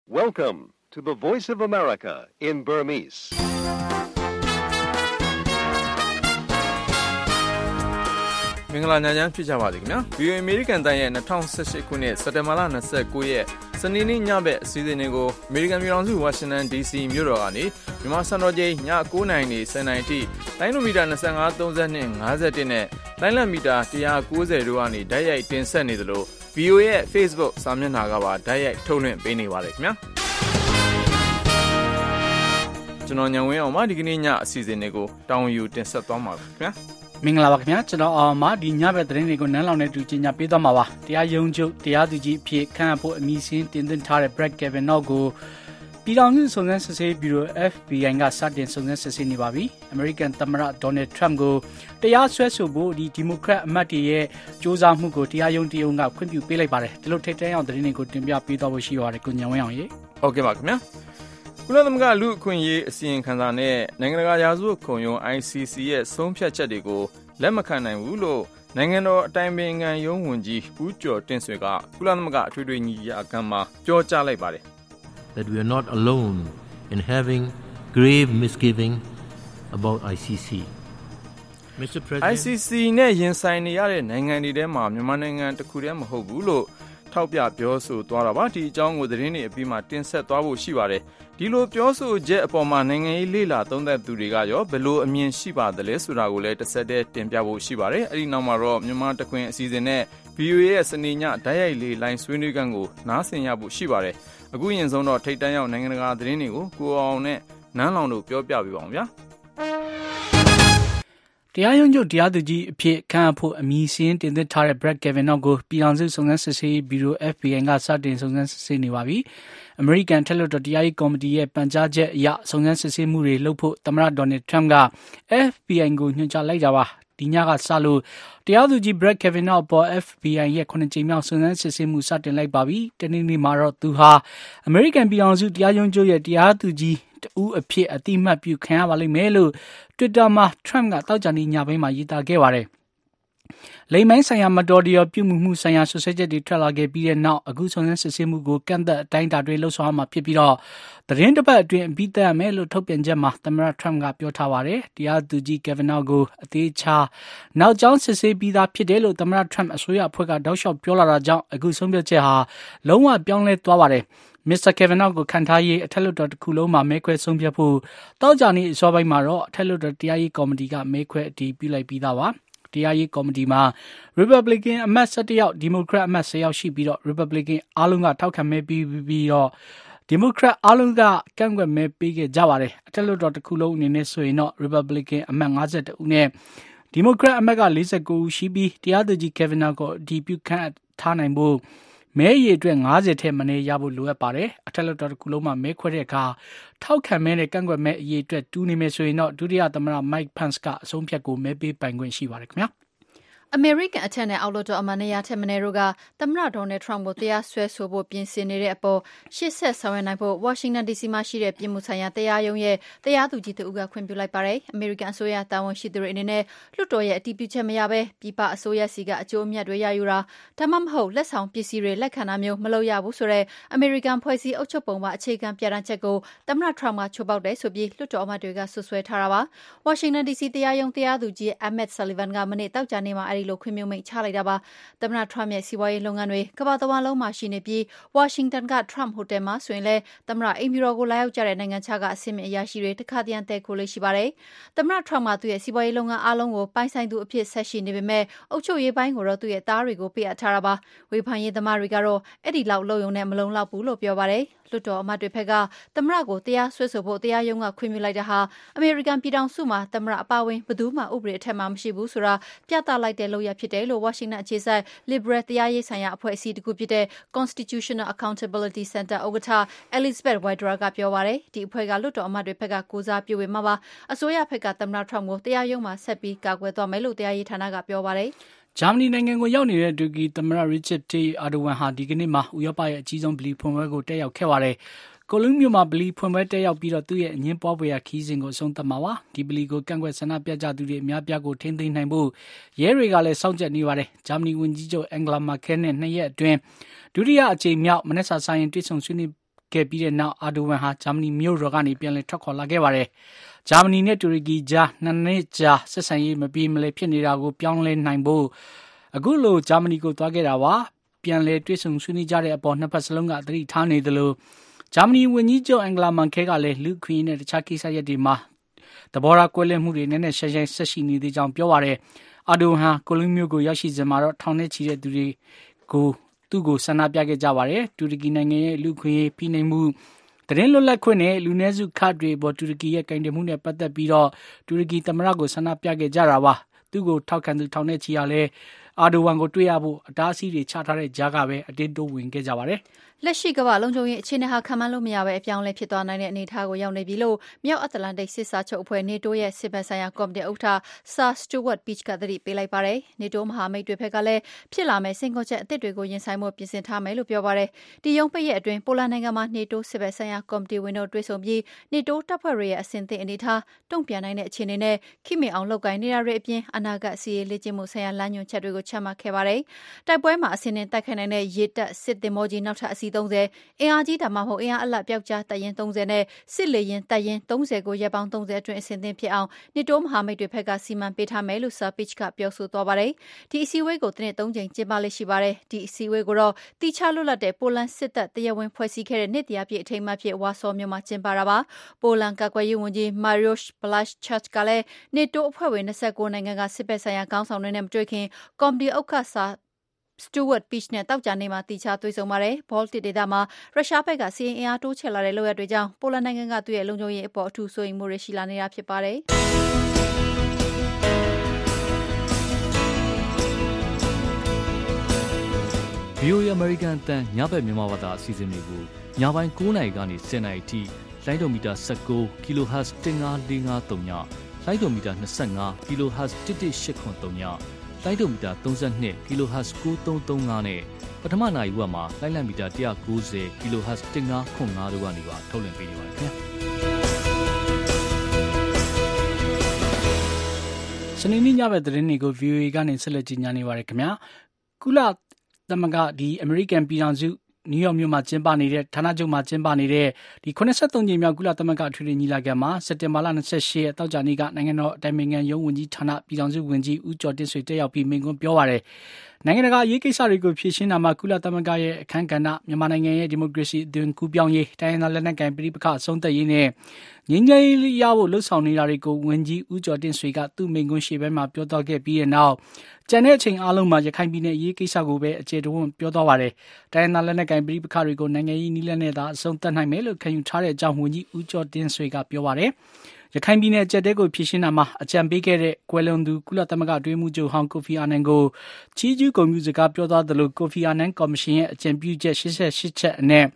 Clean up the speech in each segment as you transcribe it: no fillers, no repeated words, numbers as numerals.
Welcome to the Voice of America in Burmese. ။မင်္ဂလာညချမ်းဖြစ်ကြပါစေခင်ဗျာ။ VOA American တိုင်းရဲ့2018ခုနှစ်စက်တင်ဘာလ29ရက်စနေနေ့ညဘက်အစီအစဉ်တွေကို American ပြည်ထောင်စု Washington DC မြို့တော်ကနေမြန်မာစံတော်ချိန်ည9:00နာရီ10:00နာရီထိလိုင်းနိုမီတာ25 32 51နဲ့လိုင်းလံမီတာ190တို့ကနေဓာတ်ရိုက်တင်ဆက်နေသလို VOA ရဲ့ Facebook စာမျက်နှာကပါဓာတ်ရိုက်ထုတ်လွှင့်ပေးနေပါတယ်ခင်ဗျာ။ကျွန်တော်ညံဝင်းအောင်ပါဒီကနေ့ညအစီအစဉ်တွေကိုတောင်းယူတင်ဆက်သွားမှာပါခင်ဗျာ။မင်္ဂလာပါခင်ဗျာကျွန်တော်အောင်ပါဒီညဘက်သတင်းတွေကိုနန်းလောင်နဲ့တူချင်ညာပေးသွားမှာပါတရားရုံးချုပ်တရားသူကြီးအဖြစ်ခန့်အပ်ဖို့အမည်စင်းတင်သွင်းထားတဲ့ Brett Kavanaugh ကိုပြည်ထောင်စုစုံစမ်းစစ်ဆေးဘီရို FBI ကစတင်စုံစမ်းစစ်ဆေးနေပါပြီ။ American သမ္မတ Donald Trump ကိုတရားစွဲဆိုဖို့ဒီမိုကရက်အမတ်တွေရဲ့စ조사မှုကိုတရားရုံးတရုံးကခွင့်ပြုပေးလိုက်ပါတယ်ဒီလိုထိပ်တန်းအောင်သတင်းတွေကိုတင်ပြပေးသွားဖို့ရှိပါတယ်ကိုညံဝင်းအောင်ရေဟုတ်ကဲ့ပါခင်ဗျာကုလသမဂ္ဂလူ့အခွင့်အရေးအစီရင်ခံစာနဲ့နိုင်ငံတကာရာဇဝတ်ခုံရုံး ICC ရဲ့ဆုံးဖြတ်ချက်တွေကိုလက်မခံနိုင်ဘူးလို့နိုင်ငံတော်အတိုင်ပင်ခံရုံးဝန်ကြီးဦးကျော်တင့်ဆွေကကုလသမဂ္ဂအထွေထွေညီလာခံမှာပြောကြားလိုက်ပါတယ် That we are not alone in having grave misgiving about ICC. Mr. President ICC နဲ့ရင်ဆိုင်နေရတဲ့နိုင်ငံတွေထဲမှာမြန်မာနိုင်ငံတစ်ခုတည်းမဟုတ်ဘူးလို့ထောက်ပြပြောဆိုသွားတာပါဒီအကြောင်းကိုသတင်းတွေအပြီးမှာတင်ဆက်သွားဖို့ရှိပါတယ်ဒီလိုပြောဆိုချက်အပေါ်မှာနိုင်ငံရေးလေ့လာသုံးသပ်သူတွေကရောဘယ်လိုအမြင်ရှိပါသလဲဆိုတာကိုလည်းတစ်ဆက်တည်းတင်ပြဖို့ရှိပါတယ်အဲ့ဒီနောက်မှာတော့မြန်မာတခွင်အစီအစဉ်နဲ့ VOA ရဲ့စနေညဓာတ်ရိုက်လေးလိုင်းဆွေးနွေးခန်းကိုနားဆင်ရဖို့ရှိပါတယ်အခုရင်ဆုံးတော့ထိပ်တန်းရောက်နိုင်ငံတကာသတင်းတွေကိုကိုအောင်နဲ့နန်းလောင်တို့ပြောပြပေးပါအောင်ဗျာတရားရုံးချုပ်တရားသူကြီးအဖြစ်ခန့်အပ်ဖို့အမည်စင်းတင်သွင်းထားတဲ့ Brett Kavanaugh ကိုပြည်ထောင်စုစုံစမ်းစစ်ဆေးဘီရို FBI ကစတင်စုံစမ်းစစ်ဆေးနေပါပြီ။ American ထက်လွှတ်တော်တရားရေးကော်မတီရဲ့ပန်ကြားချက်အရစုံစမ်းစစ်ဆေးမှုတွေလုပ်ဖို့သမ္မတ Donald Trump က FBI ကိုညွှန်ကြားလိုက်တာပါ။ဒီညကစလို့တရားသူကြီး Brett Kavanaugh ပေါ် FBI ရဲ့9ကြိမ်မြောက်စုံစမ်းစစ်ဆေးမှုစတင်လိုက်ပါပြီ။တနေ့နေ့မှာတော့သူဟာ American ပြည်ထောင်စုတရားရုံးချုပ်ရဲ့တရားသူကြီးဦးအဖြစ်အတိအမှတ်ပြုခံရပါလိမ့်မယ်လို့ Twitter မှာ Trump ကတောက်ကြနေညပိုင်းမှာရေးသားခဲ့ပါတယ်။လိမ်မိုင်းဆိုင်ရာမတော်တရာပြုမှုဆိုင်ရာဆွဆွဲချက်တွေထွက်လာခဲ့ပြီးတဲ့နောက်အခုစုံစမ်းစစ်ဆေးမှုကိုကန့်သက်အတိုင်းအတာတွေလှုပ်ဆောင်မှာဖြစ်ပြီးတော့သတင်းတစ်ပတ်အတွင်းအပြီးသတ်ရမယ်လို့ထုတ်ပြန်ချက်မှာသမ္မတ Trump ကပြောထားပါတယ်။တရားသူကြီး Kavanaugh ကိုအသေးချာနောက်ကျောင်းစစ်ဆေးပြီးသားဖြစ်တယ်လို့သမ္မတ Trump အစိုးရအဖွဲ့ကတောက်လျှောက်ပြောလာတာကြောင့်အခုဆုံးဖြတ်ချက်ဟာလုံးဝပြောင်းလဲသွားပါတယ်။ Mr. Kavanaugh ကိုခံထားရေးအထက်လွှတ်တော်တစ်ခုလုံးမှာမဲခွဲဆုံးဖြတ်ဖို့တောက်ကြနေအစောပိုင်းမှာတော့အထက်လွှတ်တော်တရားရေးကော်မတီကမဲခွဲအတည်ပြုလိုက်ပြီးသားပါတရားရေးကော်မတီမှာ Republican အမတ်17ယောက် Democrat အမတ်10ယောက်ရှိပြီးတော့ Republican အားလုံးကထောက်ခံမဲပြီးတော့ Democrat အားလုံးကကန့်ကွက်မဲပေးခဲ့ကြပါတယ်အထက်လွှတ်တော်တစ်ခုလုံးအနေနဲ့ဆိုရင်တော့ Republican အမတ်52ဦးနဲ့ Democrat အမတ်က49ဦးရှိပြီးတရားသူကြီး Kavanaugh ကိုအတည်ပြုခန့်ထားနိုင်ဖို့မဲရည်အတွက်50ထက်မနည်းရဖို့လိုအပ်ပါတယ်အထက်လွှတ်တော်တစ်ခုလုံးမှာမဲခွဲတဲ့အခါထောက်ခံမဲနဲ့ကန့်ကွက်မဲအရေးအတွက်တူးနေမယ်ဆိုရင်တော့ဒုတိယသမ္မတ Mike Pence ကအဆုံးဖြတ်ကိုမဲပေးပိုင်ခွင့်ရှိပါတယ်ခင်ဗျာ American အထက်နဲ့အောက်လွှတ်တော်အမတ်နေရာထက်မနည်းတို့ကသမ္မတ Donald Trump ကိုတရားစွဲဆိုဖို့ပြင်ဆင်နေတဲ့အပေါ်ရှေ့ဆက်ဆောင်ရွက်နိုင်ဖို့ Washington DC မှာရှိတဲ့ပြည်မှုဆိုင်ရာတရားရုံးရဲ့တရားသူကြီးတို့ကခွင့်ပြုလိုက်ပါတယ်။ American အစိုးရတာဝန်ရှိသူတွေအနေနဲ့လွှတ်တော်ရဲ့အတည်ပြုချက်မရဘဲပြည်ပအစိုးရစီကအကျိုးအမြတ်တွေရယူတာဒါမှမဟုတ်လက်ဆောင်ပစ္စည်းတွေလက်ခံတာမျိုးမလုပ်ရဘူးဆိုတဲ့ American ဖွဲ့စည်းအုပ်ချုပ်ပုံပါအခြေခံပြဋ္ဌာန်းချက်ကိုသမ္မတ Trump ကချိုးဖောက်တယ်ဆိုပြီးလွှတ်တော်အမတ်တွေကဆွဆွဲထားတာပါ။ Washington DC တရားရုံးတရားသူကြီး Emmett Sullivan ကမနေ့တောက်ကြနေမှာအဲဒီလိုခွင့်ပြုမိန့်ချလိုက်တာပါသမ္မတ Trump ရဲ့စီးပွားရေးလုပ်ငန်းတွေကမ္ဘာတစ်ဝန်းလုံးမှာရှိနေပြီး Washington က Trump Hotel မှာဆိုရင်လည်းသမ္မတအိမ်ဖြူတော်ကိုလာရောက်ကြတဲ့နိုင်ငံခြားကအဆင့်မြင့်အရာရှိတွေတခါတရံတဲခိုလေးရှိပါတယ်သမ္မတ Trump ကသူ့ရဲ့စီးပွားရေးလုပ်ငန်းအားလုံးကိုပိုင်ဆိုင်သူအဖြစ်ဆက်ရှိနေပေမဲ့အုပ်ချုပ်ရေးပိုင်းကိုတော့သူ့ရဲ့သားတွေကိုပေးအပ်ထားတာပါဝေဖန်ရေးသမားတွေကတော့အဲ့ဒီလောက်လုပ်ရုံနဲ့မလုံလောက်ဘူးလို့ပြောပါတယ်လွှတ်တော်အမတ်တွေဘက်ကသမ္မတကိုတရားစွဲဆိုဖို့တရားရုံးကခွင့်ပြုလိုက်တာဟာအမေရိကန်ပြည်ထောင်စုမှာသမ္မတအပါအဝင်ဘယ်သူမှဥပဒေအထက်မှာမရှိဘူးဆိုတာပြသလိုက်တဲ့လုပ်ရဖြစ်တယ်လို့ Washington အခြေစိုက် Liberal တရားရေးဆိုင်ရာအဖွဲ့အစည်းတစ်ခုဖြစ်တဲ့ Constitutional Accountability Center ဥက္ကဋ္ဌ Elizabeth Wydra ကပြောပါတယ်ဒီအဖွဲ့ကလွှတ်တော်အမတ်တွေဘက်ကကိုစားပြုဝေမှာပါအစိုးရဘက်ကသမ္မတ Trump ကိုတရားရုံးမှာဆက်ပြီးကာကွယ်သွားမယ်လို့တရားရေးဌာနကပြောပါတယ်ဂျာမနီနိုင်ငံကိုရောက်နေတဲ့တူရကီသမ္မတ Recep Tayyip Erdogan ဟာဒီကနေ့မှာဥရောပရဲ့အကြီးဆုံးဗလီဖွင့်ပွဲကိုတက်ရောက်ခဲ့ပါတယ်ကိုလုံမြို့မှာဗလီဖွင့်ပွဲတက်ရောက်ပြီးတော့သူ့ရဲ့အငင်းပွားဖွယ်ရာခီးစဉ်ကိုအဆုံးသတ်မှာပါဒီဗလီကိုကန့်ကွက်ဆန္ဒပြကြသူတွေအများပြားကိုထိန်းသိမ်းနိုင်ဖို့ရဲတွေကလည်းစောင့်ကြပ်နေပါတယ်ဂျာမနီဝန်ကြီးချုပ် Angela Merkel နဲ့2ရက်အတွင်းဒုတိယအကြိမ်မြောက်မနက်စာဆိုင်ရင်တွေ့ဆုံဆွေးနွေးခဲ့ပြီးတဲ့နောက်အာဒိုဝမ်ဟာဂျာမနီမြို့တော်ကနေပြန်လည်ထွက်ခွာလာခဲ့ပါတယ်။ဂျာမနီနဲ့တူရကီကြား2 နှစ်ကြာဆက်ဆံရေးမပြေမလည်ဖြစ်နေတာကိုပြောင်းလဲနိုင်ဖို့အခုလိုဂျာမနီကိုသွားခဲ့တာပါ။ပြန်လည်တွေ့ဆုံဆွေးနွေးကြတဲ့အပေါ်နှစ်ဖက်စလုံးကသတိထားနေသလိုဂျာမနီဝန်ကြီးချုပ်အန်ဂလာမန်ခဲကလည်းလူခွင့်နဲ့တခြားကိစ္စရပ်တွေမှာသဘောထားကွဲလွဲမှုတွေနဲ့ရှင်းရှင်းဆက်ရှိနေသေးကြောင်းပြောပါတယ်။အာဒိုဟန်ကိုလိုမျိုးကိုရောက်ရှိစဉ်မှာတော့ထောင်နဲ့ချီတဲ့သူတွေကိုသူ့ကိုဆန္ဒပြခဲ့ကြပါတယ်။တူရကီနိုင်ငံရဲ့လူခွင့်ရေးဖိနှိပ်မှုသတင်းလွတ်လပ်ခွင့်နဲ့လူနည်းစုခတ်တွေပေါ်တူရကီရဲ့ကင်တွယ်မှုနဲ့ပတ်သက်ပြီးတော့တူရကီသမ္မတကိုဆန္ဒပြခဲ့ကြတာပါ။သူ့ကိုထောက်ခံသူထောင်နဲ့ချီရလဲအာဒိုဝမ်ကိုတွေ့ရဖို့အတားအဆီးတွေချထားတဲ့ကြားကပဲအတင်းတိုးဝင်ခဲ့ကြပါတယ်။လက်ရှိကမ္ဘာလုံးချုံရဲ့အခြေအနေဟာခံမှန်းလို့မရပဲအပြောင်းလဲဖြစ်သွားနိုင်တဲ့အနေအထားကိုရောက်နေပြီလို့မြောက်အတ္တလန်တိတ်စစ်စာချုပ်အဖွဲ့ NATO ရဲ့စစ်ဘက်ဆိုင်ရာကော်မတီဥက္ကဋ္ဌ Sir Stuart Pearce ကသတိပေးလိုက်ပါတယ်။ NATO မဟာမိတ်တွေဘက်ကလည်းဖြစ်လာမယ့်စိန်ခေါ်ချက်အသစ်တွေကိုရင်ဆိုင်ဖို့ပြင်ဆင်ထားမယ်လို့ပြောပါတယ်။ဒီရုံးပိတ်ရက်အတွင်းပိုလန်နိုင်ငံမှာ NATO စစ်ဘက်ဆိုင်ရာကော်မတီဝင်တို့တွေ့ဆုံပြီး NATO တပ်ဖွဲ့တွေရဲ့အဆင့်သင့်အနေအထားတုံ့ပြန်နိုင်တဲ့အခြေအနေနဲ့ခိမိအောင်လုပ်ကိုင်နေတာတွေအပြင်အနာဂတ်စီရေးလေ့ကျင့်မှုဆိုင်ရာလမ်းညွှန်ချက်တွေကိုချမှတ်ခဲ့ပါတယ်။တိုက်ပွဲမှာအဆင့်နဲ့တိုက်ခိုက်နိုင်တဲ့ရေတပ်စစ်သင်္ဘောကြီးနောက်ထပ်အစီး30အင်အားကြီးဒါမှမဟုတ်အင်အားအလတ်ပြောက်ကြားတပ်ရင်း30နဲ့စစ်လေရင်တပ်ရင်း30ကိုရက်ပေါင်း30အတွင်းအဆင့်သင့်ဖြစ်အောင်နေတိုးမဟာမိတ်တွေဘက်ကစီမံပေးထားမယ်လို့ Sir Pearce ကပြောဆိုသွားပါတယ်။ဒီအစည်းအဝေးကိုတစ်နှစ်3ကြိမ်ကျင်းပလေ့ရှိပါတယ်။ဒီအစည်းအဝေးကိုတော့တိကျလွတ်လပ်တဲ့ပိုလန်စစ်တပ်တရားဝင်ဖွဲ့စည်းခဲ့တဲ့နှစ်တရာပြည့်အထိမ်းအမှတ်ဖြစ်ဝါဆော်မြို့မှာကျင်းပတာပါ။ပိုလန်ကာကွယ်ရေးဝန်ကြီး Mariusz Błaszczak ကလည်းနေတိုးအဖွဲ့ဝင်29နိုင်ငံကစစ်ဘက်ဆိုင်ရာခေါင်းဆောင်တွေနဲ့မတွေ့ခင်ကော်မတီဥက္ကဋ္ဌStuart Pearce နဲ့တောက်ကြနေမှာတီချတွေ့ဆုံပါတယ်။ Baltic ဒေသမှာရုရှားဘက်ကစီးရင်အင်အားတိုးချဲ့လာတဲ့လုပ်ရပ်တွေကြောင့်ပိုလန်နိုင်ငံကသူ့ရဲ့လုံခြုံရေးအပေါ်အထူးစိုးရိမ်မှုတွေရှိလာနေတာဖြစ်ပါတယ်။ VOA American အသံညဘက်မြန်မာဘာသာအစီအစဉ်တွေကိုညပိုင်း9:00နာရီကနေ10:00နာရီထိလိုင်းဒိုမီတာ19 kHz 15453ညလိုင်းဒိုမီတာ25 kHz 11883ညလိုင်းဒိုမီတာ32 kHz 9335နဲ့ပထမနာရီဝက်မှာလိုင်းလံမီတာ190 kHz 1505တို့ကနေပါထုတ်လွှင့်ပေးနေပါတယ်ခင်ဗျာစနေနေ့ညဘက်သတင်းတွေကို VOA ကနေဆက်လက်ကြီးညာနေပါတယ်ခင်ဗျာကုလသမဂ္ဂအမေရိကန်ပြည်ထောင်စုနယူးယောက်မြို့မှာကျင်းပနေတဲ့ဌာနချုပ်မှာကျင်းပနေတဲ့83ကြိမ်မြောက်ကုလသမဂ္ဂအထွေထွေညီလာခံမှာစက်တင်ဘာလ28ရက်တောက်ကြနေ့ကနိုင်ငံတော်အတိုင်ပင်ခံရုံးဝန်ကြီးဌာနပြည်ထောင်စုဝန်ကြီးဦးကျော်တင့်ဆွေတက်ရောက်ပြီးမိန့်ခွန်းပြောပါတယ်။နိုင်ငံတကာအရေးကိစ္စတွေကိုဖြေရှင်းတာမှာကုလသမဂ္ဂရဲ့အခမ်းကဏ္ဍမြန်မာနိုင်ငံရဲ့ဒီမိုကရေစီအသွင်ကူးပြောင်းရေးတိုင်းရင်းသားလက်နက်ကိုင်ပြည်ပခအဆုံးသတ်ရေးနဲ့ငြိမ်းချမ်းရေးရဖို့လှုံ့ဆော်နေတာတွေကိုဝန်ကြီးဦးကျော်တင့်ဆွေကသူ့မိန့်ခွန်းရှေ့ပိုင်းမှာပြောသွားခဲ့ပြီးတဲ့နောက်ကျန်တဲ့အချိန်အားလုံးမှာရခိုင်ပြည်နယ်အရေးကိစ္စကိုပဲအခြေတဝန်းပြောသွားပါတယ်။တိုင်းရင်းသားလက်နက်ကိုင်ပြည်ပခတွေကိုနိုင်ငံရေးနည်းလမ်းနဲ့သာအဆုံးသတ်နိုင်မယ်လို့ခံယူထားတဲ့အကြောင်းဝန်ကြီးဦးကျော်တင့်ဆွေကပြောပါတယ်။ရခိုင်ပြည်နယ်အကျပ်တဲကိုဖြေရှင်းတာမှာအကြံပေးခဲ့တဲ့ကွယ်လွန်သူကုလသမဂ္ဂအတွင်းမှုချုပ်ဟောင်းကိုဖီအာနန်ကိုချီးကျူးဂုဏ်ပြုစကားပြောသွားသလိုကိုဖီအာနန်ကော်မရှင်ရဲ့အကြံပြုချက်88ချက်အနက်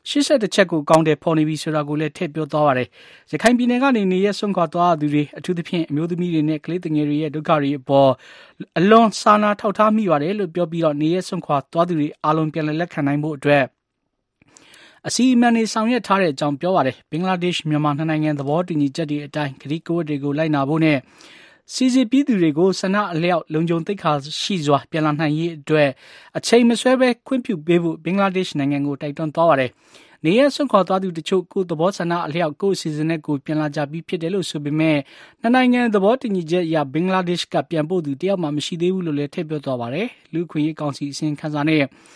81ချက်ကိုကောင်းတယ်ဖော်နေပြီဆိုတာကိုလည်းထည့်ပြောသွားပါတယ်။ရခိုင်ပြည်နယ်ကနေနေရဆွန့်ခွာသွားသူတွေအထူးသဖြင့်အမျိုးသမီးတွေနဲ့ကလေးငယ်တွေရဲ့ဒုက္ခတွေအပေါ်အလွန်စာနာထောက်ထားမိပါတယ်လို့ပြောပြီးတော့နေရဆွန့်ခွာသွားသူတွေအားလုံးပြန်လည်လက်ခံနိုင်ဖို့အတွက်အစီအမံတွေဆောင်ရွက်ထားတဲ့အကြောင်းပြောပါတယ်။ဘင်္ဂလားဒေ့ရှ်မြန်မာနှစ်နိုင်ငံသဘောတူညီချက်တွေအတိုင်းကတိကဝတ်တွေကိုလိုက်နာဖို့နဲ့စီစီပြည်သူတွေကိုဆန္ဒအလျောက်လုံခြုံသိက္ခာရှိစွာပြန်လာနိုင်ရေးအတွက်အချိန်မဆွဲဘဲခွင့်ပြုပေးဖို့ဘင်္ဂလားဒေ့ရှ်နိုင်ငံကိုတိုက်တွန်းသွားပါတယ်။နေရဆွန့်ခွာသွားသူတချို့ကိုသဘောဆန္ဒအလျောက်ကိုအစီအစဉ်နဲ့ကိုပြန်လာကြပြီးဖြစ်တယ်လို့ဆိုပေမဲ့နှစ်နိုင်ငံသဘောတူညီချက်အရဘင်္ဂလားဒေ့ရှ်ကပြန်ပို့သူတယောက်မှမရှိသေးဘူးလို့လည်းထည့်ပြောသွားပါတယ်။လူခွင့်ရေးကောင်စီအစဉ်ခန်းစာနဲ့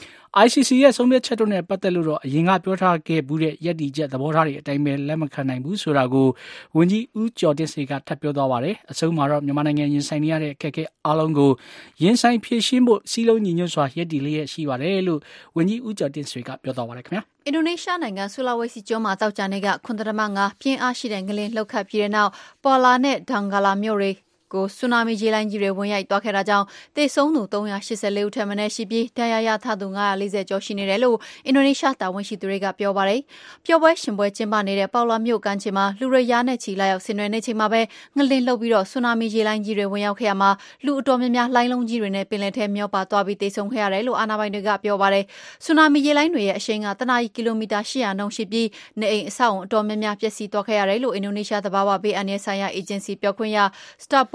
ICC ရဲ့ဆုံးဖြတ်ချက်တို့နဲ့ပတ်သက်လို့တော့အရင်ကပြောထားခဲ့ဘူးတဲ့ရည်တည်ချက်သဘောထားတွေအတိုင်းပဲလက်မခံနိုင်ဘူးဆိုတာကိုဝန်ကြီးဦးကျော်တင့်ဆွေကထပ်ပြောသွားပါတယ်။အဆုံးမှာတော့မြန်မာနိုင်ငံရင်ဆိုင်နေရတဲ့အခက်အခဲအားလုံးကိုရင်ဆိုင်ဖြေရှင်းဖို့စီးလုံးညီညွတ်စွာရည်တည်လျက်ရှိပါတယ်လို့ဝန်ကြီးဦးကျော်တင့်ဆွေကပြောသွားပါတယ်ခင်ဗျာ။အင်ဒိုနီးရှားနိုင်ငံဆူလာဝေစီကျွန်းမှာတောက်ကြနေက9.5ပြင်းအားရှိတဲ့ငလျင်လှုပ်ခတ်ပြီးတဲ့နောက်ပေါ်လာနဲ့ဒန်ဂလာမြို့တွေကိုဆူနာမီရေလိုင်းကြီးတွေဝင်ရိုက်သွားခဲ့တာကြောင့်သေဆုံးသူ384ဦးထက်မနည်းရှိပြီးဒဏ်ရာရထားသူ940ကျော်ရှိနေတယ်လို့အင်ဒိုနီးရှားတာဝန်ရှိသူတွေကပြောပါတယ်။ပျော်ပွဲရှင်ပွဲကျင်းပနေတဲ့ပေါလာမြို့ကမ်းခြေမှာလူတွေရာနဲ့ချီလာရောက်ဆင်နွှဲနေချိန်မှာပဲငလျင်လှုပ်ပြီးတော့ဆူနာမီရေလိုင်းကြီးတွေဝင်ရောက်ခဲ့ရမှာလူအတော်များများလိုင်းလုံးကြီးတွေနဲ့ပင်လယ်ထဲမျောပါသွားပြီးသေဆုံးခဲ့ရတယ်လို့အာဏာပိုင်တွေကပြောပါတယ်။ဆူနာမီရေလိုင်းတွေရဲ့အရှိန်ကတနာရီကီလိုမီတာ800နှုန်းရှိပြီးနေအိမ်အဆောက်အုံအတော်များများပျက်စီးသွားခဲ့ရတယ်လို့အင်ဒိုနီးရှားသဘာဝဘေးအန္တရာယ်ဆိုင်ရာအေဂျင်စီပြောခွင့်ရစတာပို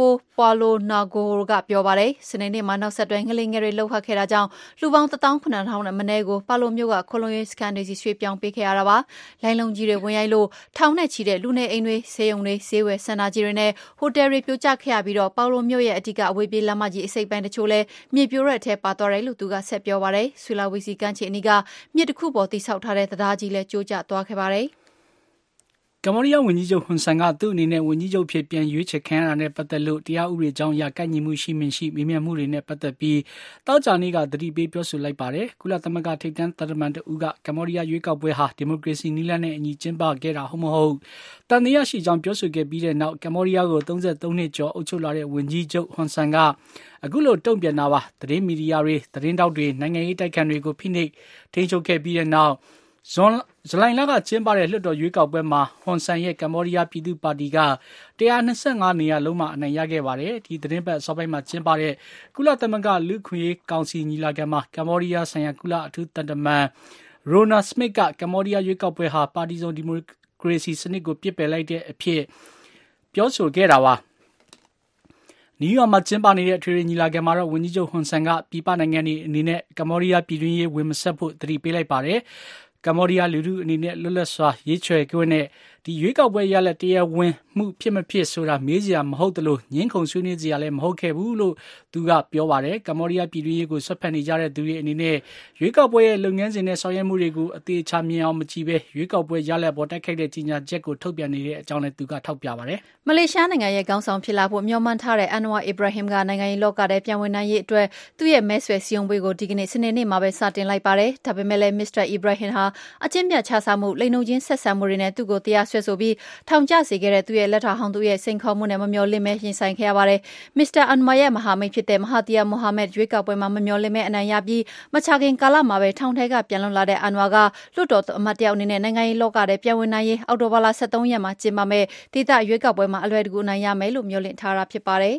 ပွာလိုနာဂိုကပြောပါတယ်စနေနေ့မှာနောက်ဆက်တွဲငလင်ငယ်တွေလှုပ်ခတ်ခဲ့တာကြောင့်လူပေါင်း1,900နဲ့မနည်းကိုပါလိုမြို့ကခလုံးရေးစခန်းတွေစီရွှေ့ပြောင်းပေးခဲ့ရတာပါလိုင်းလုံးကြီးတွေဝင်ရိုက်လို့ထောင်နဲ့ချီတဲ့လူနေအိမ်တွေဆေးရုံတွေဈေးဝယ်စင်တာကြီးတွေနဲ့ဟိုတယ်တွေပြိုကျခဲ့ရပြီးတော့ပါလိုမြို့ရဲ့အဓိကအဝေးပြေးလမ်းမကြီးအစိပ်ပိုင်းတချို့လည်းမြေပြိုတဲ့အထဲပါသွားတယ်လို့သူကဆက်ပြောပါတယ်ဆွေလာဝီစီကမ်းခြေအနီးကမြစ်တစ်ခုပေါ်တိဆောက်ထားတဲ့တရားကြီးလည်းကျိုးကျသွားခဲ့ပါတယ်ကမ္ဘောဒီးယားဝန်ကြီးချုပ်ဟွန်ဆန်ကသူ့အနေနဲ့ဝန်ကြီးချုပ်ဖြစ်ပြန်ရွေးချယ်ခံရတာနဲ့ပတ်သက်လို့တရားဥပဒေကြောင်းအရကိုက်ညီမှုရှိမရှိမေးမြန်းမှုတွေနဲ့ပတ်သက်ပြီးတောက်ကြနေ့ကသတိပေးပြောဆိုလိုက်ပါတယ်ကုလသမဂ္ဂထိပ်တန်းသံတမန်တဦးကကမ္ဘောဒီးယားရွေးကောက်ပွဲဟာဒီမိုကရေစီနည်းလမ်းနဲ့အညီကျင်းပခဲ့တာဟုတ်မဟုတ်တန်တရားရှိကြောင်းပြောဆိုခဲ့ပြီးတဲ့နောက်ကမ္ဘောဒီးယားကို33နှစ်ကျော်အုပ်ချုပ်လာတဲ့ဝန်ကြီးချုပ်ဟွန်ဆန်ကအခုလိုတုံ့ပြန်တာပါသတင်းမီဒီယာတွေသတင်းတောက်တွေနိုင်ငံရေးတိုက်ခံတွေကိုဖိနှိပ်ထိန်းချုပ်ခဲ့ပြီးတဲ့နောက်ဇူလိုင်လကကျင်းပတဲ့လွှတ်တော်ရွေးကောက်ပွဲမှာဟွန်ဆန်ရဲ့ကမ္ဘောဒီးယားပြည်သူ့ပါတီက125နေရာလုံးမှာအနိုင်ရခဲ့ပါတယ်ဒီသတင်းပတ်စောပိုင်းမှာကျင်းပတဲ့ကုလသမဂ္ဂလူ့ခွင့်ရေးကောင်စီညီလာခံမှာကမ္ဘောဒီးယားဆိုင်ရာကုလအထူးတန်တမန်ရိုနာစမစ်ကကမ္ဘောဒီးယားရွေးကောက်ပွဲဟာပါတီစုံဒီမိုကရေစီစနစ်ကိုပြစ်ပယ်လိုက်တဲ့အဖြစ်ပြောဆိုခဲ့တာပါနယူးယောက်မှာကျင်းပနေတဲ့အထွေထွေညီလာခံမှာတော့ဝန်ကြီးချုပ်ဟွန်ဆန်ကပြည်ပနိုင်ငံတွေအနေနဲ့ကမ္ဘောဒီးယားပြည်တွင်းရေးဝင်မဆက်ဖို့သတိပေးလိုက်ပါတယ်ကမ္ဘောဒီးယားလူထုအနေနဲ့လွတ်လပ်စွာရေးချယ်ခွင့်နဲ့ဒီရွေးကောက်ပွဲရလဒ်တရားဝင်မှုဖြစ်မဖြစ်ဆိုတာမေးစရာမဟုတ်တယ်လို့ညှင်းခုန်ဆွေးနွေးစရာလည်းမဟုတ်ခဲ့ဘူးလို့သူကပြောပါတယ်ကမ္ဘောဒီးယားပြည်တွင်းရေးကိုဆွတ်ဖက်နေကြတဲ့သူတွေအနေနဲ့ရွေးကောက်ပွဲရဲ့လုပ်ငန်းစဉ်နဲ့ဆောင်ရွက်မှုတွေကိုအသေးချာမြင်အောင်မကြည့်ဘဲရွေးကောက်ပွဲရလဒ်ပေါ်တိုက်ခိုက်တဲ့ကြီးညာချက်ကိုထုတ်ပြန်နေတဲ့အကြောင်းလည်းသူကထောက်ပြပါတယ်မလေးရှားနိုင်ငံရဲ့ခေါင်းဆောင်ဖြစ်လာဖို့မျှော်မှန်းထားတဲ့အန်နဝါအီဘရာဟင်ကနိုင်ငံရေးလောကထဲပြန်ဝင်နိုင်ရေးအတွက်သူ့ရဲ့မဲဆွယ်စည်းရုံးပွဲကိုဒီကနေ့စနေနေ့မှာပဲစတင်လိုက်ပါတယ်ဒါပေမဲ့လည်းမစ္စတာအီဘရာဟင်ဟာအကျင့်ပြတ်ခြစားမှုလိမ်လည်ခြင်းဆက်ဆံမှုတွေနဲ့သူ့ကိုတရားစွဲဆိုပြီးထောင်ကျစေခဲ့တဲ့သူ့ရဲ့လက်ထောက်ဟောင်းသူရဲ့စိန်ခေါ်မှုနဲ့မမျှော်လင့်မဲရင်ဆိုင်ခဲ့ရပါတယ်မစ္စတာအန်မာရဲ့မဟာမိတ်ဖြစ်တဲ့မဟာတီယာမိုဟာမက်ရွေးကောက်ပွဲမှာမမျှော်လင့်မဲအနိုင်ရပြီးမချခင်ကာလမှာပဲထောင်ထဲကပြန်လွတ်လာတဲ့အန်ဝါကလွှတ်တော်အမတ်တယောက်အနေနဲ့နိုင်ငံရေးလောကထဲပြန်ဝင်နိုင်ရေးအောက်တိုဘာလ23ရက်မှာကျင်းပမယ့်ဒေသရွေးကောက်ပွဲမှာအလွယ်တကူနိုင်ရမယ်လို့မျှော်လင့်ထားတာဖြစ်ပါတယ်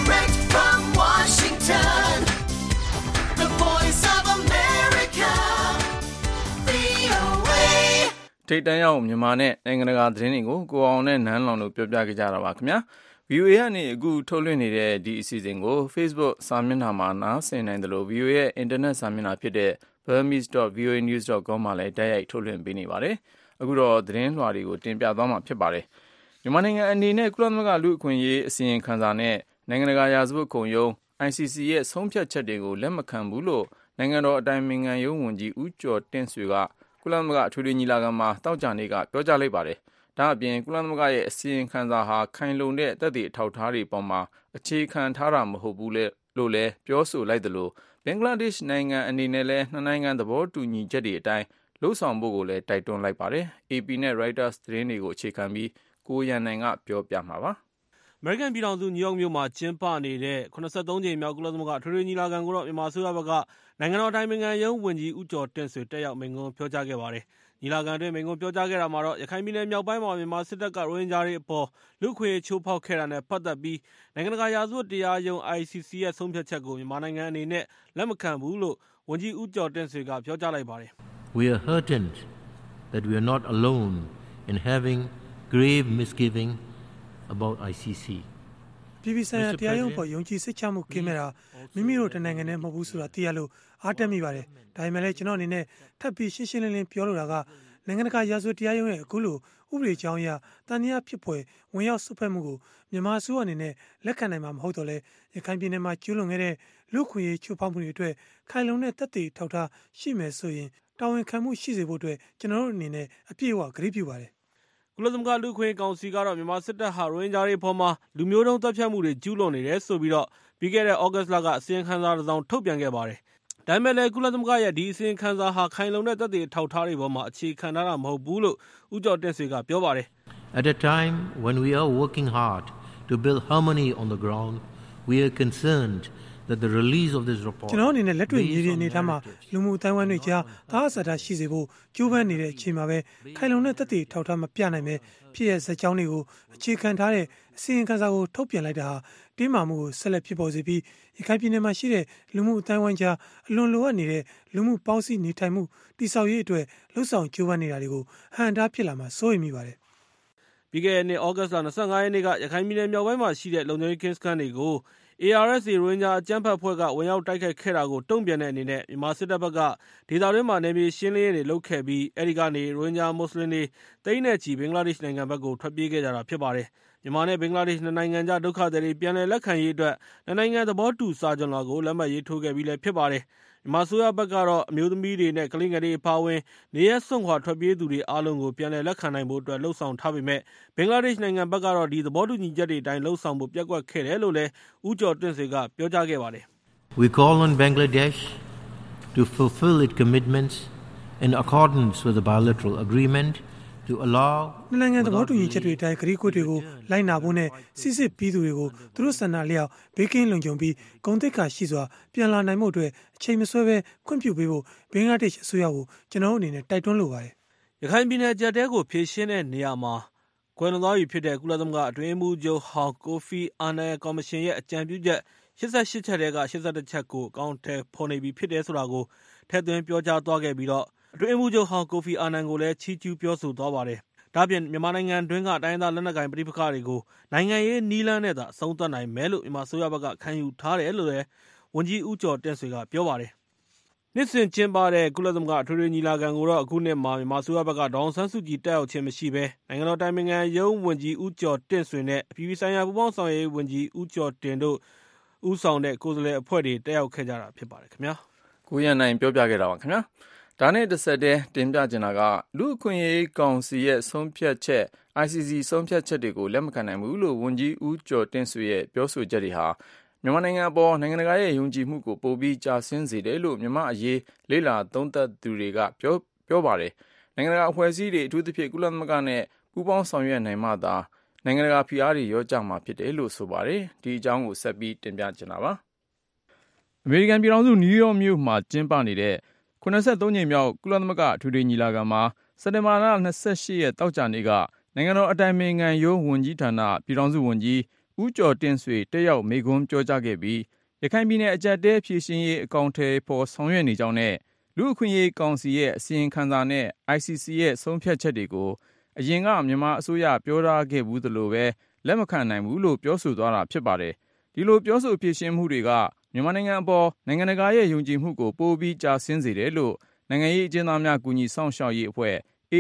ထိပ်တန်းရောက်မြန်မာနဲ့နိုင်ငံတကာသတင်းတွေကိုကိုအောင်နဲ့နန်းလောင်တို့ပြောပြခဲ့ကြတာပါခင်ဗျာ VOA ကနေအခုထုတ်လွှင့်နေတဲ့ဒီအစီအစဉ်ကို Facebook စာမျက်နှာမှာနားဆင်နိုင်တယ်လို့ VOA ရဲ့ internet စာမျက်နှာဖြစ်တဲ့ burmese.voanews.com မှာလည်းတိုက်ရိုက်ထုတ်လွှင့်ပေးနေပါတယ်အခုတော့သတင်းလွှာတွေကိုတင်ပြသွားမှာဖြစ်ပါတယ်မြန်မာနိုင်ငံအနေနဲ့ကုလသမဂ္ဂလူ့အခွင့်အရေးအစီရင်ခံစာနဲ့နိုင်ငံတကာရာဇဝတ်ခုံရုံး ICC ရဲ့ဆုံးဖြတ်ချက်တွေကိုလက်မခံဘူးလို့နိုင်ငံတော်အတိုင်ပင်ခံရုံးဝန်ကြီးဦးကျော်တင့်ဆွေကကုလသမဂ္ဂအထွေထွေညီလာခံမှာတောက်ကြနေ့ကပြောကြားလိုက်ပါတယ်။ဒါအပြင်ကုလသမဂ္ဂရဲ့အစီရင်ခံစာဟာခိုင်လုံတဲ့သက်သေအထောက်အထားတွေပေါ်မှာအခြေခံထားတာမဟုတ်ဘူးလို့လည်းပြောဆိုလိုက်တယ်လို့ဘင်္ဂလားဒေ့ရှ်နိုင်ငံအနေနဲ့လည်းနှစ်နိုင်ငံသဘောတူညီချက်တွေအတိုင်းလှုပ်ဆောင်ဖို့ကိုလည်းတိုက်တွန်းလိုက်ပါတယ်။ AP နဲ့ Reuters သတင်းတွေကိုအခြေခံပြီးကိုရန်နိုင်ကပြောပြမှာပါ။အမေရိကန်ပြည်ထောင်စုနယူးယောက်မြို့မှာကျင်းပနေတဲ့83ကြိမ်မြောက်ကုလသမဂ္ဂအထွေထွေညီလာခံကိုတော့မြန်မာအစိုးရဘက်ကနိုင်ငံတော်အတိုင်ပင်ခံရုံးဝန်ကြီးဦးကျော်တင့်ဆွေတက်ရောက်မိန့်ခွန်းပြောကြားခဲ့ပါတယ်။ညီလာခံအတွင်းမိန့်ခွန်းပြောကြားခဲ့တာမှာတော့ရခိုင်ပြည်နယ်မြောက်ပိုင်းမှာမြန်မာစစ်တပ်ကရိုဟင်ဂျာတွေအပေါ်လူ့အခွင့်အရေးချိုးဖောက်ခဲ့တာနဲ့ပတ်သက်ပြီးနိုင်ငံတကာရာဇဝတ်တရားရုံး ICC ရဲ့ဆုံးဖြတ်ချက်ကိုမြန်မာနိုင်ငံအနေနဲ့လက်မခံဘူးလို့ဝန်ကြီးဦးကျော်တင့်ဆွေကပြောကြားလိုက်ပါတယ်။ We are heartened that we are not alone in having grave misgiving about ICC ပြည်ပဆိုင်ရာတရားရုံးပေါ်ယုံကြည်စိတ်ချမှုကင်းမဲ့တာမိမိတို့တနိုင်ငံနဲ့မဟုတ်ဘူးဆိုတာသိရလို့အားတက်မိပါတယ်။ဒါပေမဲ့လည်းကျွန်တော်အနေနဲ့ထပ်ပြီးရှင်းရှင်းလင်းလင်းပြောလိုတာကနိုင်ငံတကာရာဇဝတ်တရားရုံးရဲ့အခုလိုဥပဒေကြောင်းအရတန်တရားဖြစ်ဖွယ်ဝင်ရောက်ဆွတ်ဖက်မှုကိုမြန်မာအစိုးရအနေနဲ့လက်ခံနိုင်မှာမဟုတ်တော့လဲရခိုင်ပြည်နယ်မှာကျူးလွန်ခဲ့တဲ့လူ့ခွင့်ရေးချိုးဖောက်မှုတွေအတွက်ခိုင်လုံတဲ့သက်သေထောက်ထားရှိမယ်ဆိုရင်တာဝန်ခံမှုရှိစေဖို့အတွက်ကျွန်တော်တို့အနေနဲ့အပြည့်အဝဂရုပြုပါတယ်ကုလသမဂ္ဂလူ့အခွင့်အရေးကောင်စီကတော့မြန်မာစစ်တပ်ဟာရိုဟင်ဂျာတွေအပေါ်မှာလူမျိုးတုံးသတ်ဖြတ်မှုတွေကျူးလွန်နေတယ်ဆိုပြီးတော့ပြီးခဲ့တဲ့ဩဂတ်စ်လကအစီရင်ခံစာတစ်စောင်ထုတ်ပြန်ခဲ့ပါတယ်။ဒါပေမဲ့လည်းကုလသမဂ္ဂရဲ့ဒီအစီရင်ခံစာဟာခိုင်လုံတဲ့သက်သေအထောက်အထားတွေပေါ်မှာအခြေခံထားတာမဟုတ်ဘူးလို့ဦးကျော်တင့်ဆွေကပြောပါတယ်။ At a time when we are working hard to build harmony on the ground, we are concerned that the release of this report ကျွန်တော်အနေနဲ့လက်တွေ့မြေပြင်အနေထားမှာလူမှုအတိုင်းအဝိုင်းတွေကြားသားအဆတာရှိစေဖို့ကြိုးပမ်းနေတဲ့အချိန်မှာပဲခိုင်လုံတဲ့သက်သေထောက်ထားမပြနိုင်ပဲဖြစ်ရဇက်ကြောင်းတွေကိုအခြေခံထားတဲ့အစီရင်ခံစာကိုထုတ်ပြန်လိုက်တာဟာတင်းမာမှုကိုဆက်လက်ဖြစ်ပေါ်စေပြီးရခိုင်ပြည်နယ်မှာရှိတဲ့လူမှုအတိုင်းအဝိုင်းကြားအလွန်လိုအပ်နေတဲ့လူမှုပေါင်းစည်းနေထိုင်မှုတည်ဆောက်ရေးအတွက်လှုံ့ဆော်ကြိုးပမ်းနေတာတွေကိုဟန်တားဖြစ်လာမှာစိုးရိမ်မိပါတယ်ဒပြီးခဲ့တဲ့နှစ် ဩဂတ်စ်လ 25 ရက်နေ့က ရခိုင်ပြည်နယ်မြောက်ပိုင်းမှာရှိတဲ့လုံခြုံရေးကင်းစခန်းတွေကို ARSA ရိုဟင်ဂျာအကြမ်းဖက်အဖွဲ့ကဝင်ရောက်တိုက်ခိုက်ခဲ့တာကိုတုံ့ပြန်တဲ့အနေနဲ့မြန်မာစစ်တပ်ဘက်ကဒေသတွင်းမှာနယ်မြေရှင်းလင်းရေးတွေလုပ်ခဲ့ပြီးအဲဒီကနေရိုဟင်ဂျာမွတ်စလင်တွေသိန်းနဲ့ချီဘင်္ဂလားဒေ့ရှ်နိုင်ငံဘက်ကိုထွက်ပြေးခဲ့ကြတာဖြစ်ပါတယ်။မြန်မာနဲ့ဘင်္ဂလားဒေ့ရှ်နှစ်နိုင်ငံကြားဒုက္ခသည်တွေပြန်လည်လက်ခံရေးအတွက်နှစ်နိုင်ငံသဘောတူစာချုပ်လွှာကိုလက်မှတ်ရေးထိုးခဲ့ပြီးလည်းဖြစ်ပါတယ်။မြန်မာအစိုးရဘက်ကတော့အမျိုးသမီးတွေနဲ့ကလေးငယ်တွေအပါအဝင်နေရပ်စွန့်ခွာထွက်ပြေးသူတွေအားလုံးကိုပြန်လည်လက်ခံနိုင်ဖို့အတွက်လှုံ့ဆော်ထားပေမဲ့ဘင်္ဂလားဒေ့ရှ်နိုင်ငံဘက်ကတော့ဒီသဘောတူညီချက်တွေအတိုင်းလှုံ့ဆော်ဖို့ပျက်ကွက်ခဲ့တယ်လို့လည်းဦးကျော်တင့်ဆွေကပြောကြားခဲ့ပါတယ်။ We call on Bangladesh to fulfill its commitments in accordance with the bilateral agreement to allow နှစ်နိုင်ငံသဘောတူညီချက်တွေအတိုင်းဂရီကိုတွေကိုလိုက်နာဖို့နဲ့စစ်စစ်ပြီးသူတွေကိုသူတို့ဆန္ဒလျောက်ဘေးကင်းလုံခြုံပြီးဂုဏ်သိက္ခာရှိစွာပြန်လာနိုင်မှုအတွက်အချိန်မဆွဲဘဲခွင့်ပြုပေးဖို့ဘင်္ဂလားဒေ့ရှ်အစိုးရကိုကျွန်တော်တို့အနေနဲ့တိုက်တွန်းလိုပါတယ်။ရခိုင်ပြည်နယ်အကျပ်တဲကိုဖြေရှင်းတဲ့နေရာမှာကွယ်လွန်သွားပြီဖြစ်တဲ့ကုလသမဂ္ဂအတွင်းရေးမှူးချုပ်ဟောင်းကိုဖီအာနန်ကော်မရှင်ရဲ့အကြံပြုချက်88ချက်ထဲက81ချက်ကိုအကောင့်ထဲဖော်နေပြီဖြစ်တယ်ဆိုတာကိုထည့်သွင်းပြောကြားသွားခဲ့ပြီးတော့အတွင်းရေးမှူးချုပ်ဟောင်းကိုဖီအာနန်ကိုလည်းချီးကျူးပြောဆိုသွားပါတယ်။ဒါ့အပြင်မြန်မာနိုင်ငံတွင်းကတိုင်းရင်းသားလက်နက်ကိုင်ပဋိပက္ခတွေကိုနိုင်ငံရေးနည်းလမ်းနဲ့သာအဆုံးသတ်နိုင်မယ်လို့မြန်မာအစိုးရဘက်ကခံယူထားတယ်လို့လည်းဝန်ကြီးဦးကျော်တင့်ဆွေကပြောပါတယ်။နှစ်စဉ်ကျင်းပတဲ့ကုလသမဂ္ဂအထွေထွေညီလာခံကိုတော့အခုနှစ်မှာမြန်မာအစိုးရဘက်ကဒေါ်အောင်ဆန်းစုကြည်တက်ရောက်ခြင်းမရှိဘဲနိုင်ငံတော်တိုင်ပင်ခံရုံးဝန်ကြီးဦးကျော်တင့်ဆွေနဲ့အပြည်ပြည်ဆိုင်ရာပူးပေါင်းဆောင်ရွက်ရေးဝန်ကြီးဦးကျော်တင်တို့ဦးဆောင်တဲ့ကိုယ်စားလှယ်အဖွဲ့တွေတက်ရောက်ခဲ့ကြတာဖြစ်ပါတယ်ခင်ဗျာ။ကိုရန်နိုင်ပြောပြခဲ့တာပါခင်ဗျာ။ဒါနဲ့တစ်ဆက်တည်းတင်ပြချင်တာကလူ့အခွင့်အရေးကောင်စီရဲ့ဆုံးဖြတ်ချက် ICC ဆုံးဖြတ်ချက်တွေကိုလက်မခံနိုင်ဘူးလို့ဝန်ကြီးဦးကျော်တင့်ဆွေရဲ့ပြောဆိုချက်တွေဟာမြန်မာနိုင်ငံအပေါ်နိုင်ငံတကာရဲ့ယုံကြည်မှုကိုပိုပြီးကျဆင်းစေတယ်လို့မြန်မာအရေးလေ့လာသုံးသပ်သူတွေကပြောပါတယ်။နိုင်ငံတကာအဖွဲ့အစည်းတွေအထူးသဖြင့်ကုလသမဂ္ဂနဲ့ပူးပေါင်းဆောင်ရွက်နိုင်မှသာနိုင်ငံတကာဖိအားတွေရောကြမှာဖြစ်တယ်လို့ဆိုပါတယ်။ဒီအကြောင်းကိုဆက်ပြီးတင်ပြချင်တာပါ။အမေရိကန်ပြည်ထောင်စုနယူးယောက်မြို့မှာကျင်းပနေတဲ့83ကြိမ်မြောက်ကုလသမဂ္ဂအထွေထွေညီလာခံမှာစက်တင်ဘာလ28ရက်တောက်ကြနေ့ကနိုင်ငံတော်အတိုင်ပင်ခံရုံးဝန်ကြီးဌာနပြည်ထောင်စုဝန်ကြီးဦးကျော်တင့်ဆွေတက်ရောက်မိန့်ခွန်းပြောကြားခဲ့ပြီးရခိုင်ပြည်နယ်အကျပ်တဲဖြေရှင်းရေးအကောင့်ထဲပေါ်ဆောင်ရွက်နေကြောင်းနဲ့လူ့အခွင့်အရေးကောင်စီရဲ့အစီရင်ခံစာနဲ့ ICC ရဲ့ဆုံးဖြတ်ချက်တွေကိုအရင်ကမြန်မာအစိုးရပြောထားခဲ့ဘူးသလိုပဲလက်မခံနိုင်ဘူးလို့ပြောဆိုသွားတာဖြစ်ပါတယ်။ဒီလိုပြောဆိုဖြေရှင်းမှုတွေကမြန်မာနိုင်ငံအပေါ်နိုင်ငံတကာရဲ့ယုံကြည်မှုကိုပိုပြီးကျဆင်းစေတယ်လို့နိုင်ငံရေးအကျဉ်းသားများကူညီဆောင်ရှောက်ရေးအဖွဲ့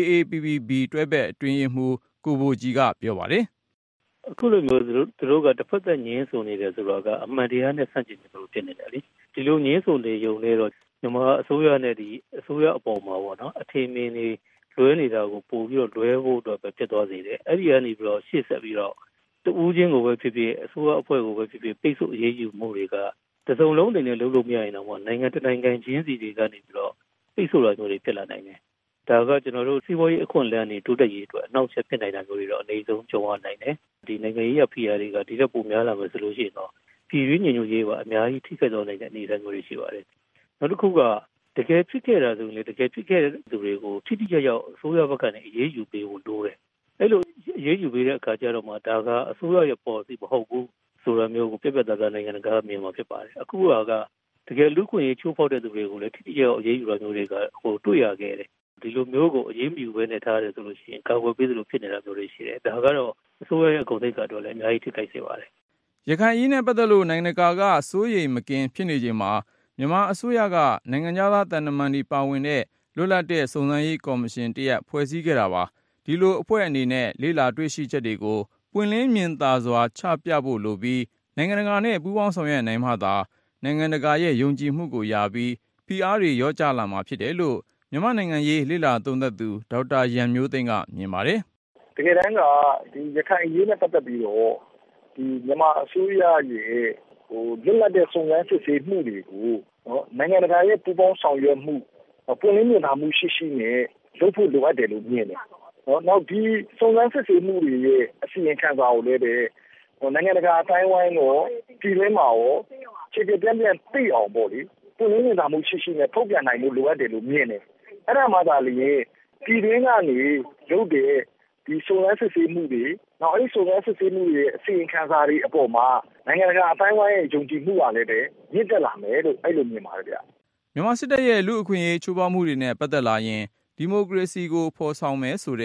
AAPPB တွဲဘက်အတွင်းရေးမှူးကိုဘိုကြီးကပြောပါတယ်။အခုလိုမျိုးသူတို့ကတစ်ဖက်သက်ညင်းဆိုနေတယ်ဆိုတော့ကအမှန်တရားနဲ့ဆန့်ကျင်နေလို့ဖြစ်နေတယ်လေ။ဒီလိုညင်းဆိုနေုံနဲ့တော့မြန်မာအစိုးရနဲ့ဒီအစိုးရအပေါ်မှာပေါ့နော်အထင်မြင်နေလွဲနေတာကိုပို့ပြီးတော့လွဲဖို့အတွက်ပဲဖြစ်သွားစေတယ်။အဲ့ဒီကနေပြီးတော့ရှေ့ဆက်ပြီးတော့တူးချင်းကိုပဲဖြစ်ဖြစ်အစိုးရအဖွဲ့ကိုပဲဖြစ်ဖြစ်ပိတ်ဆို့အရေးယူမှုတွေကတစုံလုံးအနေနဲ့လုပ်လို့မရရင်တော့နိုင်ငံတနိုင်ငံချင်းစီတွေကနေပြီးတော့ပိတ်ဆို့လာမျိုးတွေဖြစ်လာနိုင်တယ်။ဒါကကျွန်တော်တို့စီးပွားရေးအခွင့်အလမ်းတွေတိုးတက်ရေးအတွက်အနောက်ချက်ဖြစ်နိုင်တာမျိုးတွေတော့အနေဆုံးကြုံရနိုင်တယ်။ဒီနိုင်ငံရေးဖိအားတွေကဒီတော့ပိုများလာမယ်ဆိုလို့ရှိရင်တော့ပြည်တွင်းညီညွတ်ရေးကအများကြီးထိခိုက်သွားနိုင်တဲ့အနေအထားမျိုးတွေရှိပါတယ်။နောက်တစ်ခုကတကယ်ဖြစ်ခဲ့တာဆိုရင်တကယ်ဖြစ်ခဲ့တဲ့သူတွေကိုထိထိရောက်အစိုးရဘက်ကနေအရေးယူပေးဖို့လိုတယ်။အဲ့လိုအရေးယူပေးတဲ့အခါကျတော့မှဒါကအစိုးရရဲ့ policy မဟုတ်ဘူးဆိုတာမျိုးကိုပြပြသားသားနိုင်ငံတကာမြင်မှာဖြစ်ပါတယ်။အခုကတကယ်လူ့ခွင့်ရေးချိုးဖောက်တဲ့သူတွေကိုလည်းထိထိရောက်အရေးယူရမျိုးတွေကတွေ့ရခဲ့တယ်။ဒီလိုမျိုးကိုအရေးမယူဘဲနဲ့ထားတယ်ဆိုလို့ရှိရင်ကာကွယ်ပေးသလိုဖြစ်နေတာမျိုးတွေရှိတယ်။ဒါကတော့အစိုးရရဲ့ဂုဏ်သိက္ခာတော့လည်းအများကြီးထိခိုက်စေပါတယ်။ရခိုင်အရေးနဲ့ပတ်သက်လို့နိုင်ငံတကာကစိုးရိမ်မကင်းဖြစ်နေချိန်မှာမြန်မာအစိုးရကနိုင်ငံသားတန်တမန်တွေပါဝင်တဲ့လွတ်လပ်တဲ့စုံစမ်းရေးကော်မရှင်တရက်ဖွဲ့စည်းခဲ့တာပါ။ဒီလိုအဖွဲ့အနေနဲ့လေ့လာတွေ့ရှိချက်တွေကိုပွင့်လင်းမြင်သာစွာချပြဖို့လိုပြီးနိုင်ငံတကာနဲ့ပူးပေါင်းဆောင်ရွက်နိုင်မှသာနိုင်ငံတကာရဲ့ယုံကြည်မှုကိုရပြီးဖိအားတွေရောကြလာမှာဖြစ်တယ်လို့မြန်မာနိုင်ငံရေးလေ့လာသုံးသပ်သူဒေါက်တာရန်မျိုးသိန်းကမြင်ပါတယ်။တကယ်တမ်းကဒီရခိုင်အရေးနဲ့ပတ်သက်ပြီးတော့ဒီမြန်မာအစိုးရရဲ့လွတ်လပ်တဲ့စုံစမ်းစစ်ဆေးမှုတွေကိုနိုင်ငံတကာရဲ့ပူးပေါင်းဆောင်ရွက်မှုပွင့်လင်းမြင်သာမှုရှိနဲ့လုပ်ဖို့လိုအပ်တယ်လို့မြင်တယ်။နောက်ဒီစုံစမ်းစစ်ဆေးမှုတွေရဲ့အစီရင်ခံစာကိုလည်းနိုင်ငံတကာအတိုင်းဝိုင်းကိုပြည်တွင်းမှာရောခြေပြင်းသိအောင်ပေါ့လေပွင့်လင်းမြင်သာမှုရှိနဲ့ထုတ်ပြန်နိုင်မှုလိုအပ်တယ်လို့မြင်တယ်။အဲ့ဒါမှသာလေပြည်တွင်းကနေလုပ်တဲ့ဒီစုံစမ်းစစ်ဆေးမှုတွေနောက်အဲ့ဒီစုံစမ်းစစ်ဆေးမှုတွေအစီရင်ခံစာတွေအပေါ်မှာနိုင်ငံတကာအတိုင်းဝိုင်းရဲ့ယုံကြည်မှုကလည်းမြင့်တက်လာမယ်လို့အဲ့လိုမြင်ပါတယ်ဗျ။မြန်မာစစ်တပ်ရဲ့လူ့အခွင့်အရေးချိုးဖောက်မှုတွေနဲ့ပတ်သက်လာရင်ဒီမိုကရေစီကိုဖော်ဆောင်မယ်ဆိုတဲ့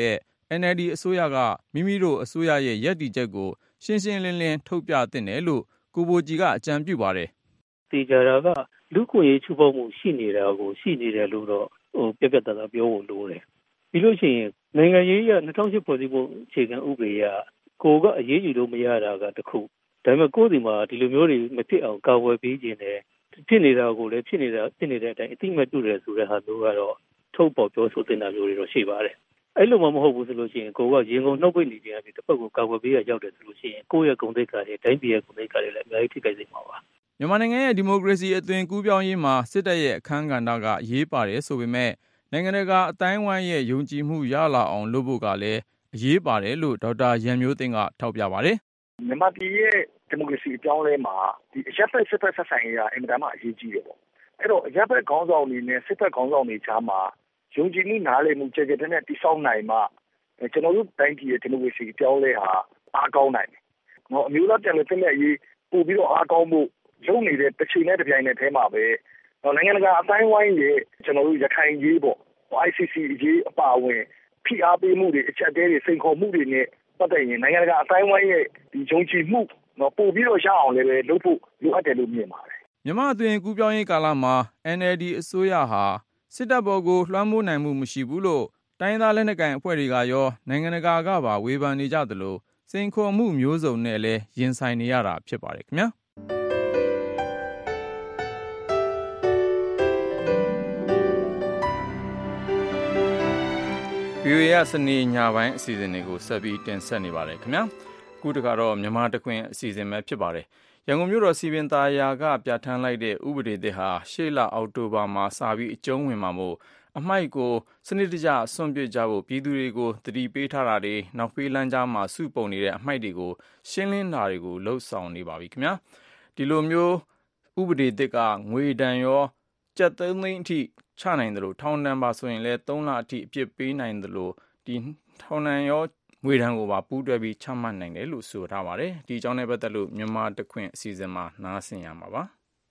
NLD အစိုးရကမိမိတို့အစိုးရရဲ့ရပ်တည်ချက်ကိုရှင်းရှင်းလင်းလင်းထုတ်ပြသင့်တယ်လို့ကိုဘိုကြည်ကအကြံပြုပါတယ်။တေချာတာကလူ့ခွင့်ရေးချိုးဖောက်မှုရှိနေတာကိုရှိနေတယ်လို့တော့ပြပြတတ်တာပြောဖို့လိုတယ်။ပြီးလို့ရှိရင်နိုင်ငံရေးရ2008ဖွဲ့စည်းပုံအခြေခံဥပဒေရကိုကအရေးယူလို့မရတာကတခုဒါပေမဲ့ကိုယ်ဒီမှာဒီလိုမျိုးတွေမဖြစ်အောင်ကာဝယ်ပေးခြင်းနဲ့ဖြစ်နေတာကိုလည်းဖြစ်နေတဲ့အတိုင်းအတိမတ်ပြုတယ်ဆိုတဲ့ဟာမျိုးကတော့ထုတ်ပေါ်ပြောဆိုတင်တာမျိုးတွေတော့ရှိပါတယ်။အဲ့လိုမှမဟုတ်ဘူးဆိုလို့ရှိရင်ကိုကရင်ကုန်နှုတ်ပိတ်နေကြတယ်တစ်ဖက်ကိုကာဝယ်ပေးရရောက်တယ်ဆိုလို့ရှိရင်ကိုယ့်ရဲ့ဂုဏ်သိက္ခာတွေတိုင်းပြည်ရဲ့ဂုဏ်သိက္ခာတွေလည်းအများကြီးထိခိုက်စေမှာပါ။မြန်မာနိုင်ငံရဲ့ဒီမိုကရေစီအသွင်ကူးပြောင်းရေးမှာစစ်တပ်ရဲ့အခမ်းကဏ္ဍကအရေးပါတယ်ဆိုပေမဲ့နိုင်ငံတကာအတိုင်းအဝိုင်းရဲ့ယုံကြည်မှုရလာအောင်လုပ်ဖို့ကလည်းအရေးပါတယ်လို့ဒေါက်တာရန်မျိုးသိန်းကထောက်ပြပါတယ်။မြန်မာပြည်ရဲ့ဒီမိုကရေစီအပြောင်းလဲမှာဒီအရပ်ဘက်စစ်ဘက်ဆက်ဆံရေးကအင်မတန်မှအရေးကြီးတယ်ပေါ့။အဲ့တော့အရပ်ဘက်ခေါင်းဆောင်တွေနဲ့စစ်ဘက်ခေါင်းဆောင်တွေကြားမှာယုံကြည်မှုနားလည်မှုကြည်ကြဲတဲ့တည်ဆောက်နိုင်မှကျွန်တော်တို့တိုင်းပြည်ရဲ့ဒီမိုကရေစီအပြောင်းလဲဟာအားကောင်းနိုင်တယ်။အမျိုးသားပြန်လည်သင့်မြတ်ရေးပို့ပြီးတော့အားကောင်းဖို့လုပ်နေတဲ့တစ်ချိန်နဲ့တစ်ပြိုင်နက်တည်းမှာပဲနိုင်ငံတကာအတိုင်းဝိုင်းရဲ့ကျွန်တော်တို့ရခိုင်ရေးပေါ့ ICC ရေးအပါအဝင်ဖိအားပေးမှုတွေအချက်အသေးတွေစိန်ခေါ်မှုတွေနဲ့ပတ်သက်ရင်နိုင်ငံတကာအတိုင်းဝိုင်းရဲ့ဒီယုံကြည်မှုပို့ပြီးတော့ရအောင်လည်းပဲလုပ်ဖို့လိုအပ်တယ်လို့မြင်ပါတယ်မြန်မာအသွင်ကူးပြောင်းရေးကာလမှာ NLD အစိုးရဟာစစ်တပ်ဘော်ကိုလွှမ်းမိုးနိုင်မှုမရှိဘူးလို့တိုင်းသားလက်နက်ကိုင်အဖွဲ့တွေကရောနိုင်ငံတကာကပါဝေဖန်နေကြသလိုစိန်ခေါ်မှုမျိုးစုံနဲ့လည်းရင်ဆိုင်နေရတာဖြစ်ပါတယ်ခင်ဗျာVOA စနေညပိုင်းအစီအစဉ်တွေကိုဆက်ပြီးတင်ဆက်နေပါတယ်ခင်ဗျာအခုတခါတော့မြန်မာတခွင်အစီအစဉ်ပဲဖြစ်ပါတယ်ရန်ကုန်မြို့တော်စီပင်သာယာကပြဋ္ဌာန်းလိုက်တဲ့ဥပဒေသစ်ဟာရှေ့လအောက်တိုဘာမှာစပြီးအကျုံးဝင်မှာမို့အမိုက်ကိုစနစ်တကျဆွန့်ပစ်ကြဖို့ပြည်သူတွေကိုသတိပေးထားတာတွေနောက်ဖေးလမ်းကြားမှာစုပုံနေတဲ့အမိုက်တွေကိုရှင်းလင်းတာတွေကိုလှုပ်ဆောင်နေပါပြီခင်ဗျာဒီလိုမျိုးဥပဒေသစ်ကငွေဒဏ်ရောကျပ်3သိန်းအထိချနိုင်တယ်လို့ထောင်ဒဏ်ပါဆိုရင်လည်း3လအထိအပြစ်ပေးနိုင်တယ်လို့ဒီထောင်ဒဏ်ရောငွေဒဏ်ကိုပါပူးတွဲပြီးချမှတ်နိုင်တယ်လို့ဆိုထားပါတယ်ဒီအကြောင်းနဲ့ပတ်သက်လို့မြန်မာတခွင်အစီအစဉ်မှာနားဆင်ရမှာပါ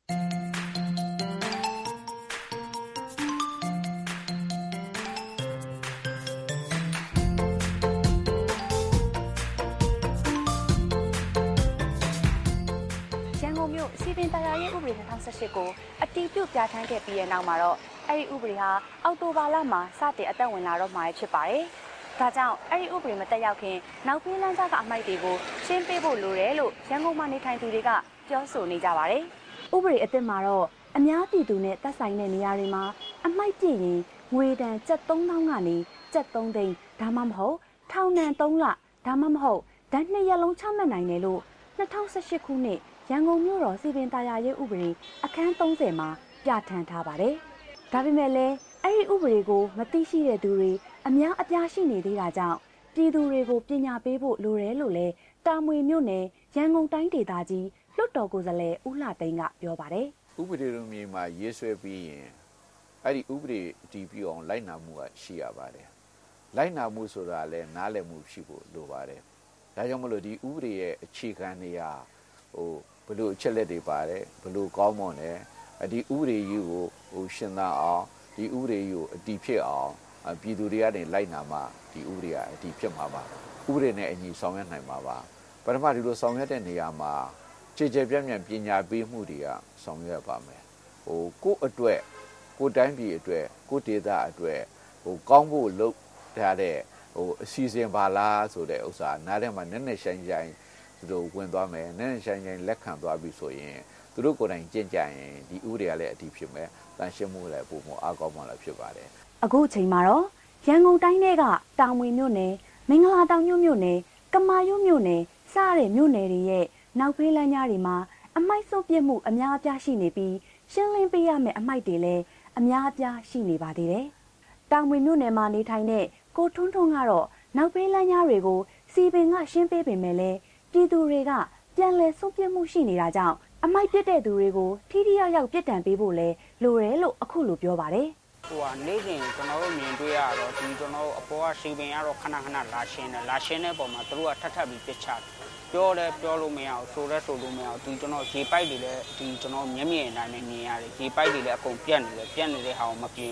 စီပင်သာယာရေးဥပဒေ2018ကိုအတည်ပြုပြဋ္ဌာန်းခဲ့ပြီးတဲ့နောက်မှာတော့အဲ့ဒီဥပဒေဟာအောက်တိုဘာလမှာစတင်အသက်ဝင်လာတော့မှာဖြစ်ပါတယ်။ဒါကြောင့်အဲ့ဒီဥပဒေမတက်ရောက်ခင်နောက်ပြေးလမ်းကြားကအမိုက်တွေကိုရှင်းပေးဖို့လိုတယ်လို့ရန်ကုန်မှာနေထိုင်သူတွေကပြောဆိုနေကြပါတယ်။ဥပဒေအသစ်မှာတော့အများပြည်သူနဲ့သက်ဆိုင်တဲ့နေရာတွေမှာအမိုက်ပြည့်ရင်ငွေဒဏ်ကျပ်3000ကနေကျပ်3သိန်းဒါမှမဟုတ်ထောင်ဒဏ်3လဒါမှမဟုတ်ဒဏ်2ရက်လုံးချမှတ်နိုင်တယ်လို့2018ခုနှစ်ရန်ကုန်မြို့တော်စီပင်သာယာရေးဥပဒေအခန်း30မှာပြဋ္ဌာန်းထားပါတယ်။ဒါပေမဲ့လည်းအဲ့ဒီဥပဒေကိုမသိရှိတဲ့သူတွေအများအပြားရှိနေသေးတာကြောင့်ပြည်သူတွေကိုပညာပေးဖို့လိုတယ်လို့လည်းတာမွေမြို့နယ်ရန်ကုန်တိုင်းဒေသကြီးလွှတ်တော်ကိုယ်စားလှယ်ဦးလှသိန်းကပြောပါတယ်။ဥပဒေလိုမျိုးမှာရေးဆွဲပြီးရင်အဲ့ဒီဥပဒေအတည်ပြုအောင်လိုက်နာမှုကရှိရပါတယ်။လိုက်နာမှုဆိုတာလည်းနားလည်မှုရှိဖို့လိုပါတယ်။ဒါကြောင့်မလို့ဒီဥပဒေရဲ့အခြေခံတွေဟာဘလို့အချက်လက်တွေပါတယ်ဘလို့ကောင်းမွန်တယ်ဒီဥပဒေကြီးကိုရှင်းသားအောင်ဒီဥပဒေကြီးကိုအတည်ဖြစ်အောင်ပြည်သူတွေကနေလိုက်နာမှဒီဥပဒေကအတည်ဖြစ်မှာပါဥပဒေနဲ့အညီဆောင်ရွက်နိုင်မှာပါပထမဒီလိုဆောင်ရွက်တဲ့နေရာမှာခြေခြေပြန့်ပြန့်ပညာပေးမှုတွေကဆောင်ရွက်ပါမယ်ကိုယ့်အတွက်ကိုယ်တိုင်းပြည်အတွက်ကိုယ်ဒေသအတွက်ကောင်းဖို့လုပ်ထားတဲ့အစီအစဉ်ပါလားဆိုတဲ့ဥစ္စာနားထဲမှာနက်နက်ရှိုင်းရှိုင်းသူတို့ဝင်သွားမယ်နည်းနည်းရှိုင်းရှိုင်းလက်ခံသွားပြီဆိုရင်သူတို့ကိုယ်တိုင်ကြင်ကြရင်ဒီဥပဒေကလည်းအတည်ဖြစ်မယ်တန်ရှင်းမှုလည်းပုံမအားကောင်းမှလည်းဖြစ်ပါတယ်အခုအချိန်မှာတော့ရန်ကုန်တိုင်းထဲကတောင်ဝင်မြို့နယ်မင်္ဂလာတောင်မြို့နယ်ကမာရွတ်မြို့နယ်စတဲ့မြို့နယ်တွေရဲ့နောက်ဖေးလမ်းကြားတွေမှာအမိုက်စုပ်ပြစ်မှုအများအပြားရှိနေပြီးရှင်းလင်းပေးရမယ့်အမိုက်တွေလည်းအများအပြားရှိနေပါသေးတယ်တောင်ဝင်မြို့နယ်မှာနေထိုင်တဲ့ကိုထွန်းထွန်းကတော့နောက်ဖေးလမ်းကြားတွေကိုစီပင်ကရှင်းပေးပေမဲ့လည်းပြည်သူတွေကပြန်လည်စုပ်ပြစ်မှုရှိနေတာကြောင့်အမိုက်ပြစ်တဲ့သူတွေကိုထိထိရောက်ရောက်ပြစ်ဒဏ်ပေးဖို့လဲလိုတယ်လို့အခုလိုပြောပါတယ်နေ့စဉ်ကျွန်တော်တို့မြင်တွေ့ရတော့ဒီကျွန်တော်တို့အပေါ်ကစီပင်ရတော့ခဏခဏလာရှင်းတဲ့ပုံမှာသူတို့ကထပ်ပြီးပြစ်ချတယ်ပြောလို့မရအောင်ဆိုလို့မရအောင်ဒီကျွန်တော်ရေပိုက်တွေလည်းဒီကျွန်တော်မျက်မြင်အတိုင်းနဲ့မြင်ရတယ်ရေပိုက်တွေလည်းအကုန်ပြတ်နေတဲ့ဟာကိုမပြင်း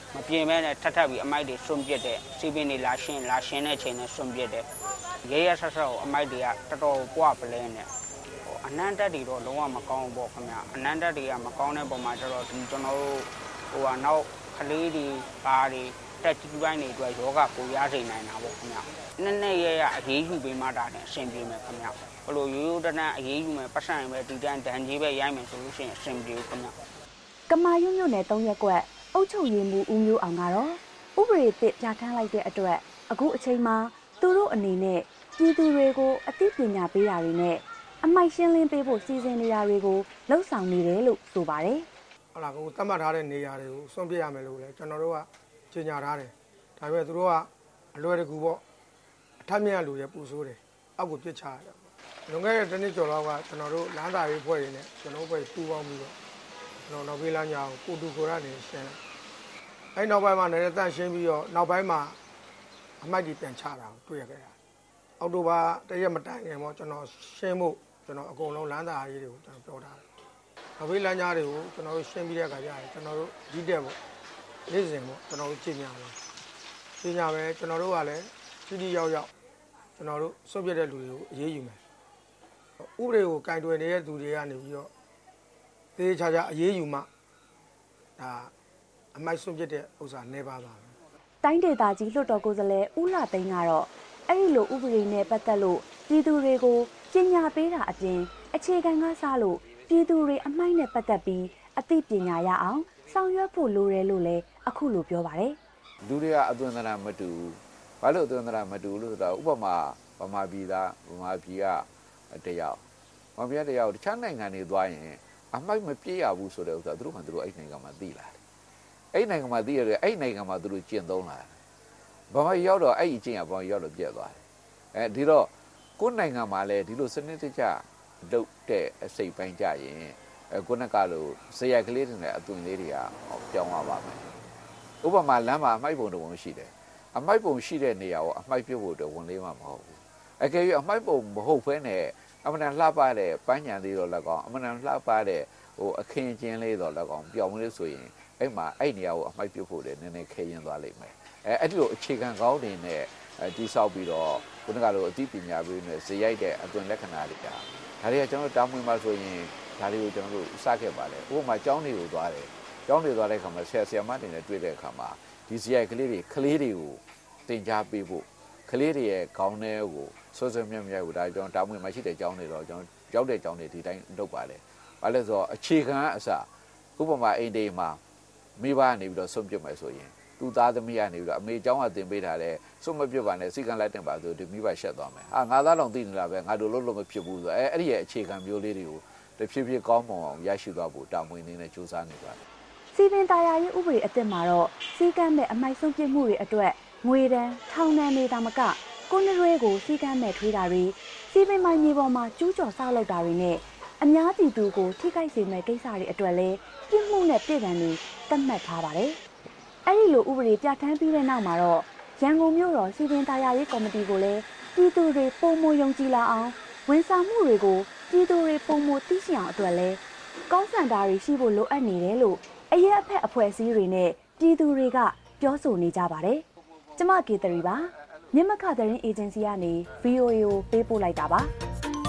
မပြင်မဲနဲ့ထပ်ပြီးအမိုက်တွေဆွန့်ပစ်တယ်စီပင်းတွေလာရှင်းတဲ့ချိန်နဲ့ဆွန့်ပစ်တယ်ရဲရဆက်ကိုအမိုက်တွေကတော်တော်ပွားပလဲနဲ့အနန္တတွေတော့လုံးဝမကောင်းဘူးပေါ့ခင်ဗျာအနန္တတွေကမကောင်းတဲ့ပုံမှာကျတော့ဒီကျွန်တော်တို့နောက်ကလေးတွေဘာတွေတက်ကြီးပိုင်းတွေအတွက်ယောဂပူရစေနိုင်တာပေါ့ခင်ဗျာနဲ့ရဲရအရေးယူပေးမှတာနဲ့အဆင်ပြေမယ်ခင်ဗျာဘလို့ရိုးရိုးတန်းအရေးယူမယ်ပတ်စံပဲဒီတန်းဒဏ်ကြီးပဲရိုက်မယ်ဆိုလို့ရှိရင်အဆင်ပြေခင်ဗျာကမာရွမြို့နယ်3ရက်ကွက်အုတ်ချုပ်ရည်မှုဦးမျိုးအောင်ကတော့ဥပဒေသစ်ပြဋ္ဌာန်းလိုက်တဲ့အတွက်အခုအချိန်မှာသူတို့အနေနဲ့ပြည်သူတွေကိုအသိပညာပေးတာတွေနဲ့အမိုက်ရှင်းလင်းပေးဖို့စီစဉ်နေတာတွေကိုလှုပ်ဆောင်နေတယ်လို့ဆိုပါတယ်။ဟုတ်လားကိုသတ်မှတ်ထားတဲ့နေရာတွေကိုစွန့်ပစ်ရမယ်လို့လည်းကျွန်တော်တို့ကကြေညာထားတယ်။ဒါပေမဲ့သူတို့ကအလွယ်တကူပေါ့အထက်မြတ်လူတွေပူဆိုးတယ်အောက်ကိုပြစ်ချရတယ်ပေါ့။လွန်ခဲ့တဲ့တစ်နှစ်ကျော်လောက်ကကျွန်တော်တို့လမ်းစာရေးဖွဲ့ရင်းနဲ့ကျွန်တော်တို့ပဲပူပေါင်းပြီးတော့ကျွန်တော်နောက်ပေးလမ်းညာကိုတူကိုရနေရှင်းတယ်။အဲ့နောက်ပိုင်းမှာလည်းတန့်ရှင်းပြီးတော့နောက်ပိုင်းမှာအမိုက်ကြီးပြန်ချတာကိုတွေ့ရခဲ့တာ။အောက်တိုဘာတရက်မတိုင်ခင်ပေါ့ကျွန်တော်ရှင်းဖို့ကျွန်တော်အကုန်လုံးလမ်းစာရေးတွေကိုကျွန်တော်ပြောထားတယ်။နောက်ပေးလမ်းညာတွေကိုကျွန်တော်တို့ရှင်းပြီးတဲ့အခါကျရင်ကျွန်တော်တို့ဒီတက်ပေါ့နေ့စဉ်ပေါ့ကျွန်တော်တို့ကြည့်ညာမယ်။ကြည့်ညာမယ်ကျွန်တော်တို့ကလည်းထိထိရောက်ရောက်ကျွန်တော်တို့စွန့်ပစ်တဲ့လူတွေကိုအရေးယူမယ်။ဥပဒေကိုကင်တွယ်နေတဲ့သူတွေကနေပြီးတော့သေချာချာအရေးယူမှဒါအမိုက်စွန့်ပစ်တဲ့ဥစ္စာနေပါပါမယ်။တိုင်းဒေသကြီးလွှတ်တော်ကိုယ်စားလှယ်ဦးလှသိန်းကတော့အဲ့ဒီလိုဥပဒေနဲ့ပတ်သက်လို့ပြည်သူတွေကိုပညာပေးတာအပြင်အခြေခံကစားလို့ပြည်သူတွေအမိုက်နဲ့ပတ်သက်ပြီးအသိပညာရအောင်ဆောင်ရွက်ဖို့လိုတယ်လို့လည်းအခုလိုပြောပါတယ်လူတွေကအသွင်သဏ္ဍာန်မတူဘာလို့အသွင်သဏ္ဍာန်မတူလို့ဆိုတော့ဥပမာဗမာပြည်ကတယောက်တခြားနိုင်ငံတွေသွားရင်အမိုက်မပြေးရဘူးဆိုတဲ့ဥစ္စာသူတို့ကအဲ့နိုင်ငံမှာသိလာတယ်အဲ့နိုင်ငံမှာသိရတယ်အဲ့နိုင်ငံမှာသူတို့ကျင့်သုံးလာတယ်ဗမာရောက်တော့အဲ့အကျင့်ကဗမာရောက်တော့ပြတ်သွားတယ်ဒီတော့ကိုယ်နိုင်ငံမှာလည်းဒီလိုစနစ်တကျလုပ်တဲ့အစိတ်ပိုင်းကြရင်ကိုယ်ကလို့ဇယက်ကလေးတွေနဲ့အသွင်လေးတွေကပြောင်းသွားပါမယ်ဥပမာလမ်းမှာအမိုက်ပုံတစ်ပုံရှိတယ်အမိုက်ပုံရှိတဲ့နေရာကိုအမိုက်ပြုတ်ဖို့တော့ဝင်လေးမှမဟုတ်ဘူးအကယ်၍အမိုက်ပုံမဟုတ်ဘဲနဲ့အမှန်တန်လှပတဲ့ပန်းညံလေးတော့လည်းကောင်းအမှန်တန်လှပတဲ့အခင်းကျင်းလေးတော့လည်းကောင်းပြောင်းလေးဆိုရင်အဲ့မှာအဲ့နေရာကိုအမိုက်ပြုတ်ဖို့လည်းနည်းနည်းခဲရင်သွားလိမ့်မယ်အဲ့ဒီလိုအခြေခံကောင်းတွေနဲ့တိဆောက်ပြီးတော့ခုနကလိုအသိပညာပေးနေဇရိုက်တဲ့အသွင်လက္ခဏာတွေကဒါတွေကကျွန်တော်တာမွေမှာဆိုရင်ဒါတွေကိုကျွန်တော်တို့စခဲ့ပါတယ်ဥပမာကျောင်းတွေကိုသွားတယ်ကျောင်းတွေသွားတဲ့အခါမှာဆရာမတွေနဲ့တွေ့တဲ့အခါမှာဒီဇရိုက်ကလေးတွေကိုသင်ကြားပေးဖို့ကလေးတွေရဲ့ခေါင်းထဲကိုဆွဆွမြတ်မြတ်ကိုဒါကျွန်တော်တာမွေမှာရှိတဲ့ကျောင်းတွေတော့ကျွန်တော်ရောက်တဲ့ကျောင်းတွေဒီတိုင်းလုပ်ပါတယ်ဘာလဲဆိုတော့အခြေခံအစဥပမာအိမ်တွေမှာမိဘကနေပြီးတော့ဆုံးပြတ်မယ်ဆိုရင်သူသားသမီးကနေပြီးတော့အမေเจ้าကတင်ပေးထားတယ်ဆုံးမပြတ်ပါနဲ့စိတ်ကလိုက်တင်ပါဆိုဒီမိဘရှက်သွားမယ်ငါသားတော်သိနေတာပဲငါတို့လို့မဖြစ်ဘူးဆိုအဲ့ဒီရဲ့အခြေခံမျိုးလေးတွေကိုတဖြည်းဖြည်းကောင်းမွန်အောင်ရရှိသွားဖို့တာဝန်နေနဲ့စူးစမ်းနေပါတယ်စီပင်တာယာရေးဥပဒေအသစ်မှာတော့စီကမ်းမဲ့အမိုက်ဆုံးပြစ်မှုတွေအတွက်ငွေတန်းထောင်ဒဏ်နေတာမကကိုနရွဲကိုစီကမ်းမဲ့ထွေးတာတွေစီပင်မိုင်းမြေပေါ်မှာကျူးကျော်ဆောက်လုပ်တာတွေနဲ့အများပြည်သူကိုထိခိုက်စေမဲ့ကိစ္စတွေအတွက်လည်းပြစ်မှုနဲ့ပြည်ထောင်တွေသတ်မှတ်ထားပါတယ်အဲ့ဒီလိုဥပဒေပြဋ္ဌာန်းပြီးတဲ့နောက်မှာတော့ရန်ကုန်မြို့တော်စီပင်တာယာရေးကော်မတီကိုလည်းပြည်သူတွေပုံမယုံကြည်လာအောင်ဝန်ဆောင်မှုတွေကိုပြည်သူတွေပုံမသိရှိအောင်အတွက်လည်းကောင်းစံတာတွေရှိဖို့လိုအပ်နေတယ်လို့အရက်အဖက်အဖွဲ့အစည်းတွေနဲ့ပြည်သူတွေကပြောဆိုနေကြပါတယ်။ကျမကေတရီပါမြမခသတင်းအေဂျင်စီကနေ VOA ကိုပေးပို့လိုက်တာပါ။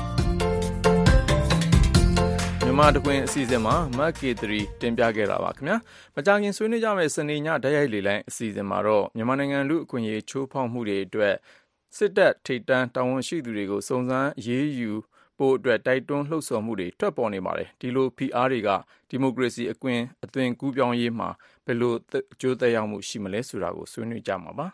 မြန်မာတကွင်အစီအစဉ်မှာမတ်ကေ3တင်ပြခဲ့တာပါခင်ဗျာမကြခင်ဆွေးနွေးကြမယ့်စနေညဓာတ်ရိုက်လေလိုင်းအစီအစဉ်မှာတော့မြန်မာနိုင်ငံလူအခွင့်အရေးချိုးဖောက်မှုတွေအတွက်စစ်တပ်ထိပ်တန်းတာဝန်ရှိသူတွေကိုစုံစမ်းရေးယူပို့အတွက်တိုက်တွန်းလှုပ်ဆော်မှုတွေထွက်ပေါ်နေပါတယ်ဒီလို PR တွေကဒီမိုကရေစီအသွင်ကူးပြောင်းရေးမှာဘယ်လိုအကျိုးသက်ရောက်မှုရှိမလဲဆိုတာကိုဆွေးနွေးကြမှာပါ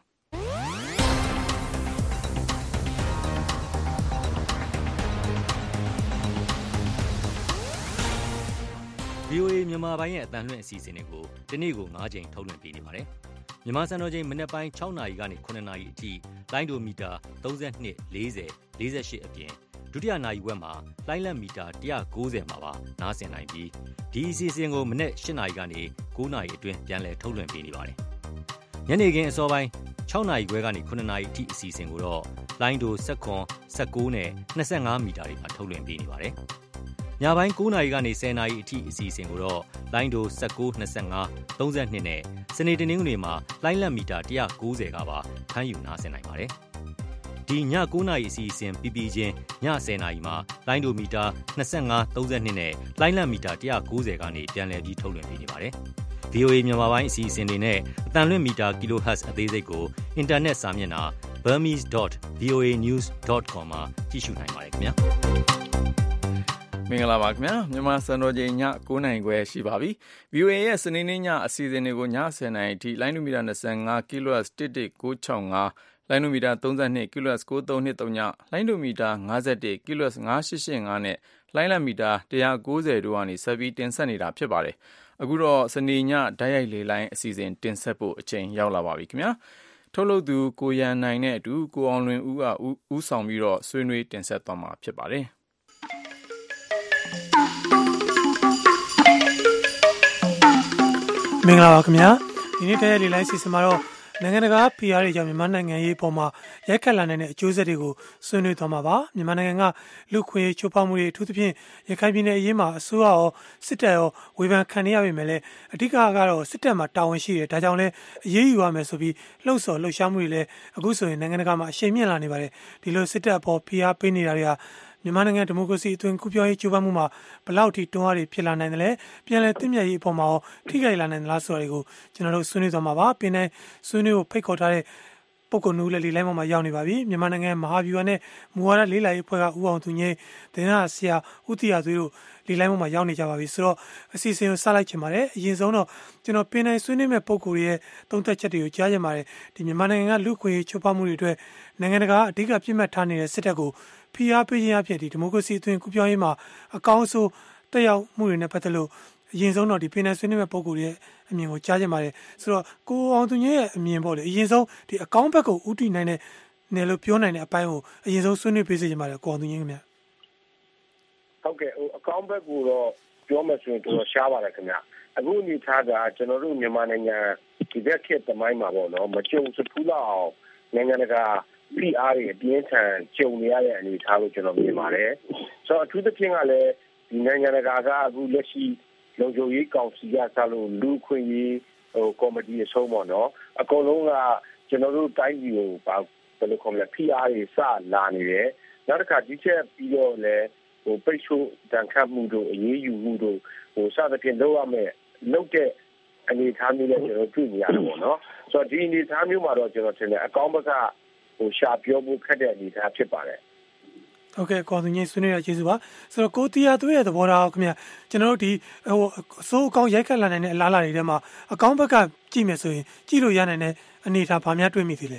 VOA မြန်မာပိုင်းရဲ့အတန်လွှင့်အစီအစဉ်တွေကိုဒီနေ့ကို9ချိန်ထုတ်လွှင့်ပေးနေပါတယ်။မြန်မာစံတော်ချိန်မနက်ပိုင်း6နာရီကနေ9နာရီအထိလိုင်းဒိုမီတာ32 40 48အပြင်ဒုတိယနာရီဝက်မှာလိုင်းလက်မီတာ190မှာပါနားဆင်နိုင်ပြီးဒီအစီအစဉ်ကိုမနက်8နာရီကနေ9နာရီအတွင်းပြန်လည်ထုတ်လွှင့်ပေးနေပါတယ်။ညနေခင်းအစောပိုင်း6နာရီခွဲကနေ9နာရီအထိအစီအစဉ်ကိုတော့လိုင်းဒို19 19နဲ့25မီတာတွေမှာထုတ်လွှင့်ပေးနေပါတယ်။ညညပိုင်း9နာရီကနေ10နာရီအထိအစီအစဉ်ကိုတော့လိုင်းဒို19 25 32နဲ့စနေတနင်္ဂနွေမှာလိုင်းလက်မီတာ190ကပါဖမ်းယူနားဆင်နိုင်ပါတယ်။ဒီည9နာရီအစီအစဉ်ပြီးပြီးချင်းည10နာရီမှာလိုင်းဒိုမီတာ25 32နဲ့လိုင်းလက်မီတာ190ကနေပြန်လည်ပြီးထုတ်လွှင့်ပေးနေပါတယ်။ VOA မြန်မာပိုင်းအစီအစဉ်တွေနဲ့အတန်လွင့်မီတာ kHz အသေးစိတ်ကိုအင်တာနက်စာမျက်နှာ burmese.voanews.com မှာကြည့်ရှုနိုင်ပါတယ်ခင်ဗျာမင်္ဂလာပါခင်ဗျာမြန်မာစံတော်ချိန်ည9:00 နာရီခွဲရှိပါပြီ VOA ရဲ့စနေနေ့ညအစီအစဉ်တွေကိုည10:00 နာရီအထိလိုင်းနူမီတာ25 kHz 11965လိုင်းနူမီတာ32 kHz 9323ညလိုင်းနူမီတာ51 kHz 9885နဲ့လိုင်းလမီတာ190တို့ကနေဆက်ပြီးတင်ဆက်နေတာဖြစ်ပါတယ်အခုတော့စနေညဓာတ်ရိုက်လေလိုင်းအစီအစဉ်တင်ဆက်ဖို့အချိန်ရောက်လာပါပြီခင်ဗျာထုတ်လုပ်သူကိုရန်နိုင်နဲ့အတူကိုအောင်လွင်ဦးကဦးဆောင်ပြီးတော့ဆွေးနွေးတင်ဆက်သွားမှာဖြစ်ပါတယ်မင်္ဂလာပါခင်ဗျာဒီနေ့တရက်လေးလိုက်စီစဉ်မှာတော့နိုင်ငံတကာဖိအားတွေကြောင့်မြန်မာနိုင်ငံရေးပေါ်မှာရိုက်ခတ်လာနိုင်တဲ့အကျိုးဆက်တွေကိုဆွေးနွေးသွားမှာပါမြန်မာနိုင်ငံကလူခွင့်ချိုးဖောက်မှုတွေအထူးသဖြင့်ရခိုင်ပြည်နယ်အရေးမှာအစိုးရရောစစ်တပ်ရောဝေဖန်ခံရပေမဲ့လည်းအဓိကကတော့စစ်တပ်မှာတာဝန်ရှိတယ်ဒါကြောင့်လည်းအရေးယူရမယ်ဆိုပြီးလှုံ့ဆော်လှုပ်ရှားမှုတွေလည်းအခုဆိုရင်နိုင်ငံတကာမှာအရှိန်မြင့်လာနေပါတယ်ဒီလိုစစ်တပ်အပေါ်ဖိအားပေးနေတာတွေဟာမြန်မာနိုင်ငံဒီမိုကရေစီအသွင်ကူးပြောင်းရေးကြိုးပမ်းမှုမှာဘလောက်ထိတွန်းအားတွေဖြစ်လာနိုင်တယ်လဲပြန်လည်သင့်မြတ်ရေးအပေါ်မှာထိခိုက်လာနိုင်သလားဆိုတာတွေကိုကျွန်တော်တို့ဆွေးနွေးသွားမှာပါပင်တိုင်းဆွေးနွေးဖို့ဖိတ်ခေါ်ထားတဲ့ပုဂ္ဂိုလ်မျိုးလည်းလေးလိုက်မှာရောက်နေပါပြီမြန်မာနိုင်ငံမဟာဗျူဟာနဲ့မူဝါဒလေးလာရေးအဖွဲ့ကဦးအောင်သူငိမ့်ဒင်နာဆရာဦးတီယာသွေးတို့လေးလိုက်မှာရောက်နေကြပါပြီဆိုတော့အစီအစဉ်ကိုစလိုက်ချင်ပါတယ်အရင်ဆုံးတော့ကျွန်တော်ပင်တိုင်းဆွေးနွေးမဲ့ပုဂ္ဂိုလ်ရဲ့သုံးသပ်ချက်တွေကိုကြားချင်ပါတယ်ဒီမြန်မာနိုင်ငံကလူခွင့်ရေးချိုးဖောက်မှုတွေအတွက်နိုင်ငံတကာအဓိကပြစ်မှတ်ထားနေတဲ့စစ်တပ်ကိုဖိအားပေးခြင်းအဖြစ်ဒီမိုကရေစီအသွင်ကူးပြောင်းရေးမှာအကောင်းဆုံးတက်ရောက်မှုတွေနဲ့ပတ်သက်လို့အရင်ဆုံးတော့ဒီပင်နယ်ဆွေးနွေးမဲ့ပုံကိုယ်ရဲ့အမြင်ကိုကြားချင်ပါတယ်ဆိုတော့ကိုအောင်သူရဲ့အမြင်ပေါ့လေအရင်ဆုံးဒီအကောင်းဘက်ကိုဥတီနိုင်တဲ့နယ်လို့ပြောနိုင်တဲ့အပိုင်းကိုအရင်ဆုံးဆွေးနွေးပေးစေချင်ပါတယ်ကိုအောင်သူခင်ဗျဟုတ်ကဲ့အကောင်းဘက်ကိုတော့ပြောမှဆိုရင်တော့ရှားပါတယ်ခင်ဗျအခုအနေထားကကျွန်တော်တို့မြန်မာနိုင်ငံဒီဘက်ခေတ်သမိုင်းမှာပေါ့နော်မကြုံစဖူးလောက်အောင်နိုင်ငံတကာဖိအားတွေအပြင်းထန်ကြုံနေရတဲ့အနေအထားကိုကျွန်တော်မြင်ပါတယ်ဆိုတော့အထူးသဖြင့်ကလည်းဒီနိုင်ငံတကာကအခုလက်ရှိလုံခြုံရေးကောင်စီကစလို့လူခွင့်ရေးကော်မတီအဆုံးပေါ့နော်အကုန်လုံးကကျွန်တော်တို့တိုင်းပြည်ကိုဘယ်လိုခေါ်မလဲဖိအားတွေစလာနေတယ်နောက်တစ်ခါဒီချက်ပြီးတော့လည်းပိတ်ဆို့တန်ခတ်မှုတို့အရေးယူမှုတို့စသဖြင့်လုပ်ရမယ်လုပ်တဲ့အနေအထားမျိုးနဲ့ကျွန်တော်တွေ့နေရတယ်ပေါ့နော်ဆိုတော့ဒီအနေအထားမျိုးမှာတော့ကျွန်တော်ထင်တယ်အကောင်းဘက်ကရှာပြောဖို့ခက်တဲ့အနေအထားဖြစ်ပါတယ်ဟုတ်ကဲ့ကော်သူညဆွေးနွေးရကျေးဇူးပါဆိုတော့ကိုတီယာသွေးရဲ့သဘောထားခင်ဗျကျွန်တော်တို့ဒီအစိုးအကောင်းရိုက်ခတ်လာနိုင်တဲ့အလားအလာတွေထဲမှာအကောင်းဘက်ကကြည့်မယ်ဆိုရင်ကြည့်လို့ရနိုင်တဲ့အနေအထားဘာများတွေ့မိသေးလဲ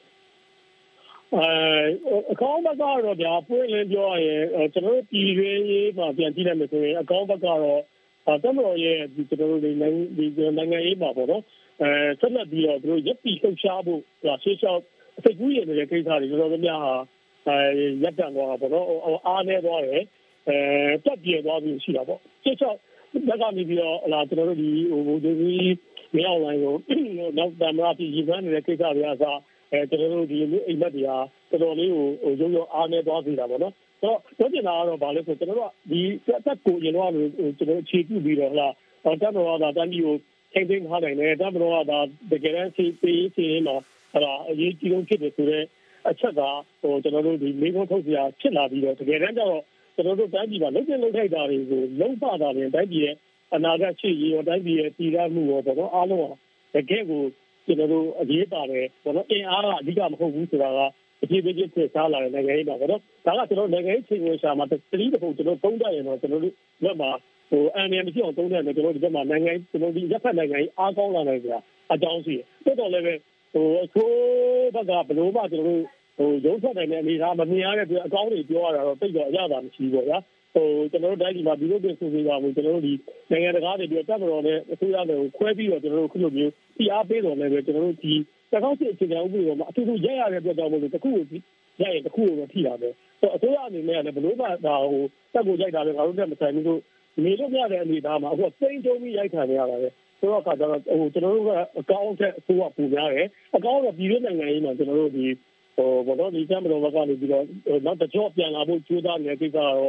အကောင်းဘက်ကတော့ဗျာပွင့်လင်းပြောရရင်ကျွန်တော်တို့ပြည်တွင်းရေးမှာပြန်ကြည့်လိုက်မယ်ဆိုရင်အကောင်းဘက်ကတော့တမတော်ရဲ့ဒီကျွန်တော်တို့ဒီနိုင်ငံရေးမှာပေါ့နော်ဆက်လက်ပြီးတော့သူတို့ရပ်တည်လှုပ်ရှားဖို့ရှေ့လျှောက်အစိတ်ကူးရနေတဲ့ကိစ္စတွေတော်တော်များများရပ်တန့်သွားတာပေါ့နော်အားနေသွားတယ်တက်ပြေသွားပြီးရှိတာပေါ့ရှေ့လျှောက်လက်ကနေပြီးတော့ကျွန်တော်တို့ဒီဒီမြောက်လိုင်းကိုနောက်တမရပြည်ရင်းနေတဲ့ကိစ္စတွေအစားကျွန်တော်တို့ဒီအိမ်မက်တွေဟာတော်တော်လေးကိုရုံရုံအားနေသွားစေတာပေါ့နော်ဆိုတော့ပြောချင်တာကတော့ဗာလဲဆိုကျွန်တော်တို့ကဒီတက်ကိုရင်တော့ကျွန်တော်အခြေပြုပြီးတော့တက်တော်ကတန်းကြီးကိုထိန်းသိမ်းထားနိုင်တယ်တက်တော်ကတကယ်တမ်းစီမှာအရေးကြီးဆုံးဖြစ်တယ်ဆိုတော့အချက်ကကျွန်တော်တို့ဒီလေးခွန်းထုတ်စရာဖြစ်လာပြီးတော့တကယ်တမ်းကျတော့ကျွန်တော်တို့တိုင်းပြည်မှာလုံခြုံလုံထိုက်တာတွေကိုလုံးပတာတယ်တိုင်းပြည်ရဲ့အနာဂတ်ရှိရေးရောတိုင်းပြည်ရဲ့တည်ရမှုရောပေါ့နော်အားလုံးကတကယ်ကိုကျွန်တော်တို့အရေးပါတယ်ပေါ့နော်အင်အားကအဓိကမဟုတ်ဘူးဆိုတာကအပြည့်အစုံဖြစ်စားလာတဲ့နိုင်ငံရေးပါပေါ့နော်ဒါကကျွန်တော်နိုင်ငံရေးချိန်ဝင်ရှာမှာတတိတဖို့ကျွန်တော်သုံးတတ်ရင်တော့ကျွန်တော်တို့လက်မှာအန်ရမရှိအောင်သုံးတယ်ကျွန်တော်ဒီဘက်မှာနိုင်ငံကျွန်တော်ဒီရက်ဖက်နိုင်ငံကြီးအားကောင်းလာနိုင်ကြအကြောင်းရှိတယ်တော်တော်လည်းပဲအဆိုးဘက်ကဘလို့မှကျွန်တော်တို့ရုံးထွက်နိုင်တဲ့အနေအထားမမြင်ရတဲ့အတွက်အကောင်းတွေပြောရတာတော့တိတ်တော့အရသာမရှိဘူးပေါ့ဗျာကျွန်တော်တို့တိုင်းပြည်မှာဒီလိုမျိုးဆိုနေတာမျိုးကျွန်တော်တို့ဒီနိုင်ငံတကာတွေပြီးတော့တပ်မတော်နဲ့အစိုးရတွေကိုခွဲပြီးတော့ကျွန်တော်တို့ခုလိုမျိုးဖိအားပေးတော်လည်းပဲကျွန်တော်တို့ဒီ2008အခြေခံဥပဒေမှာအထူးထူးရရတဲ့အတွက်ကြောင့်မို့လို့တစ်ခုကိုရရင်တစ်ခုကိုထိတာပဲအစိုးရအနေနဲ့လည်းဘလို့မှဒါဟိုတပ်ကိုရိုက်တာပဲငါတို့တက်မဆိုင်ဘူးလို့နေလို့ရတဲ့အနေအထားမှာအခုစိမ့်တုံးပြီးရိုက်ခံနေရတာပဲဆိုတော့ကျွန်တော်တို့ကအကောင့်တဲ့အစိုးရပူများတယ်အကောင့်ကပြည်တွင်းနိုင်ငံရေးမှာကျွန်တော်တို့ဒီဘောတော့ဒီတမ်းမတော်ဘက်ကနေပြီးတော့နောက်တစ်ကြော့ပြန်လာဖို့ကြိုးစားနေတဲ့ကိစ္စကတော့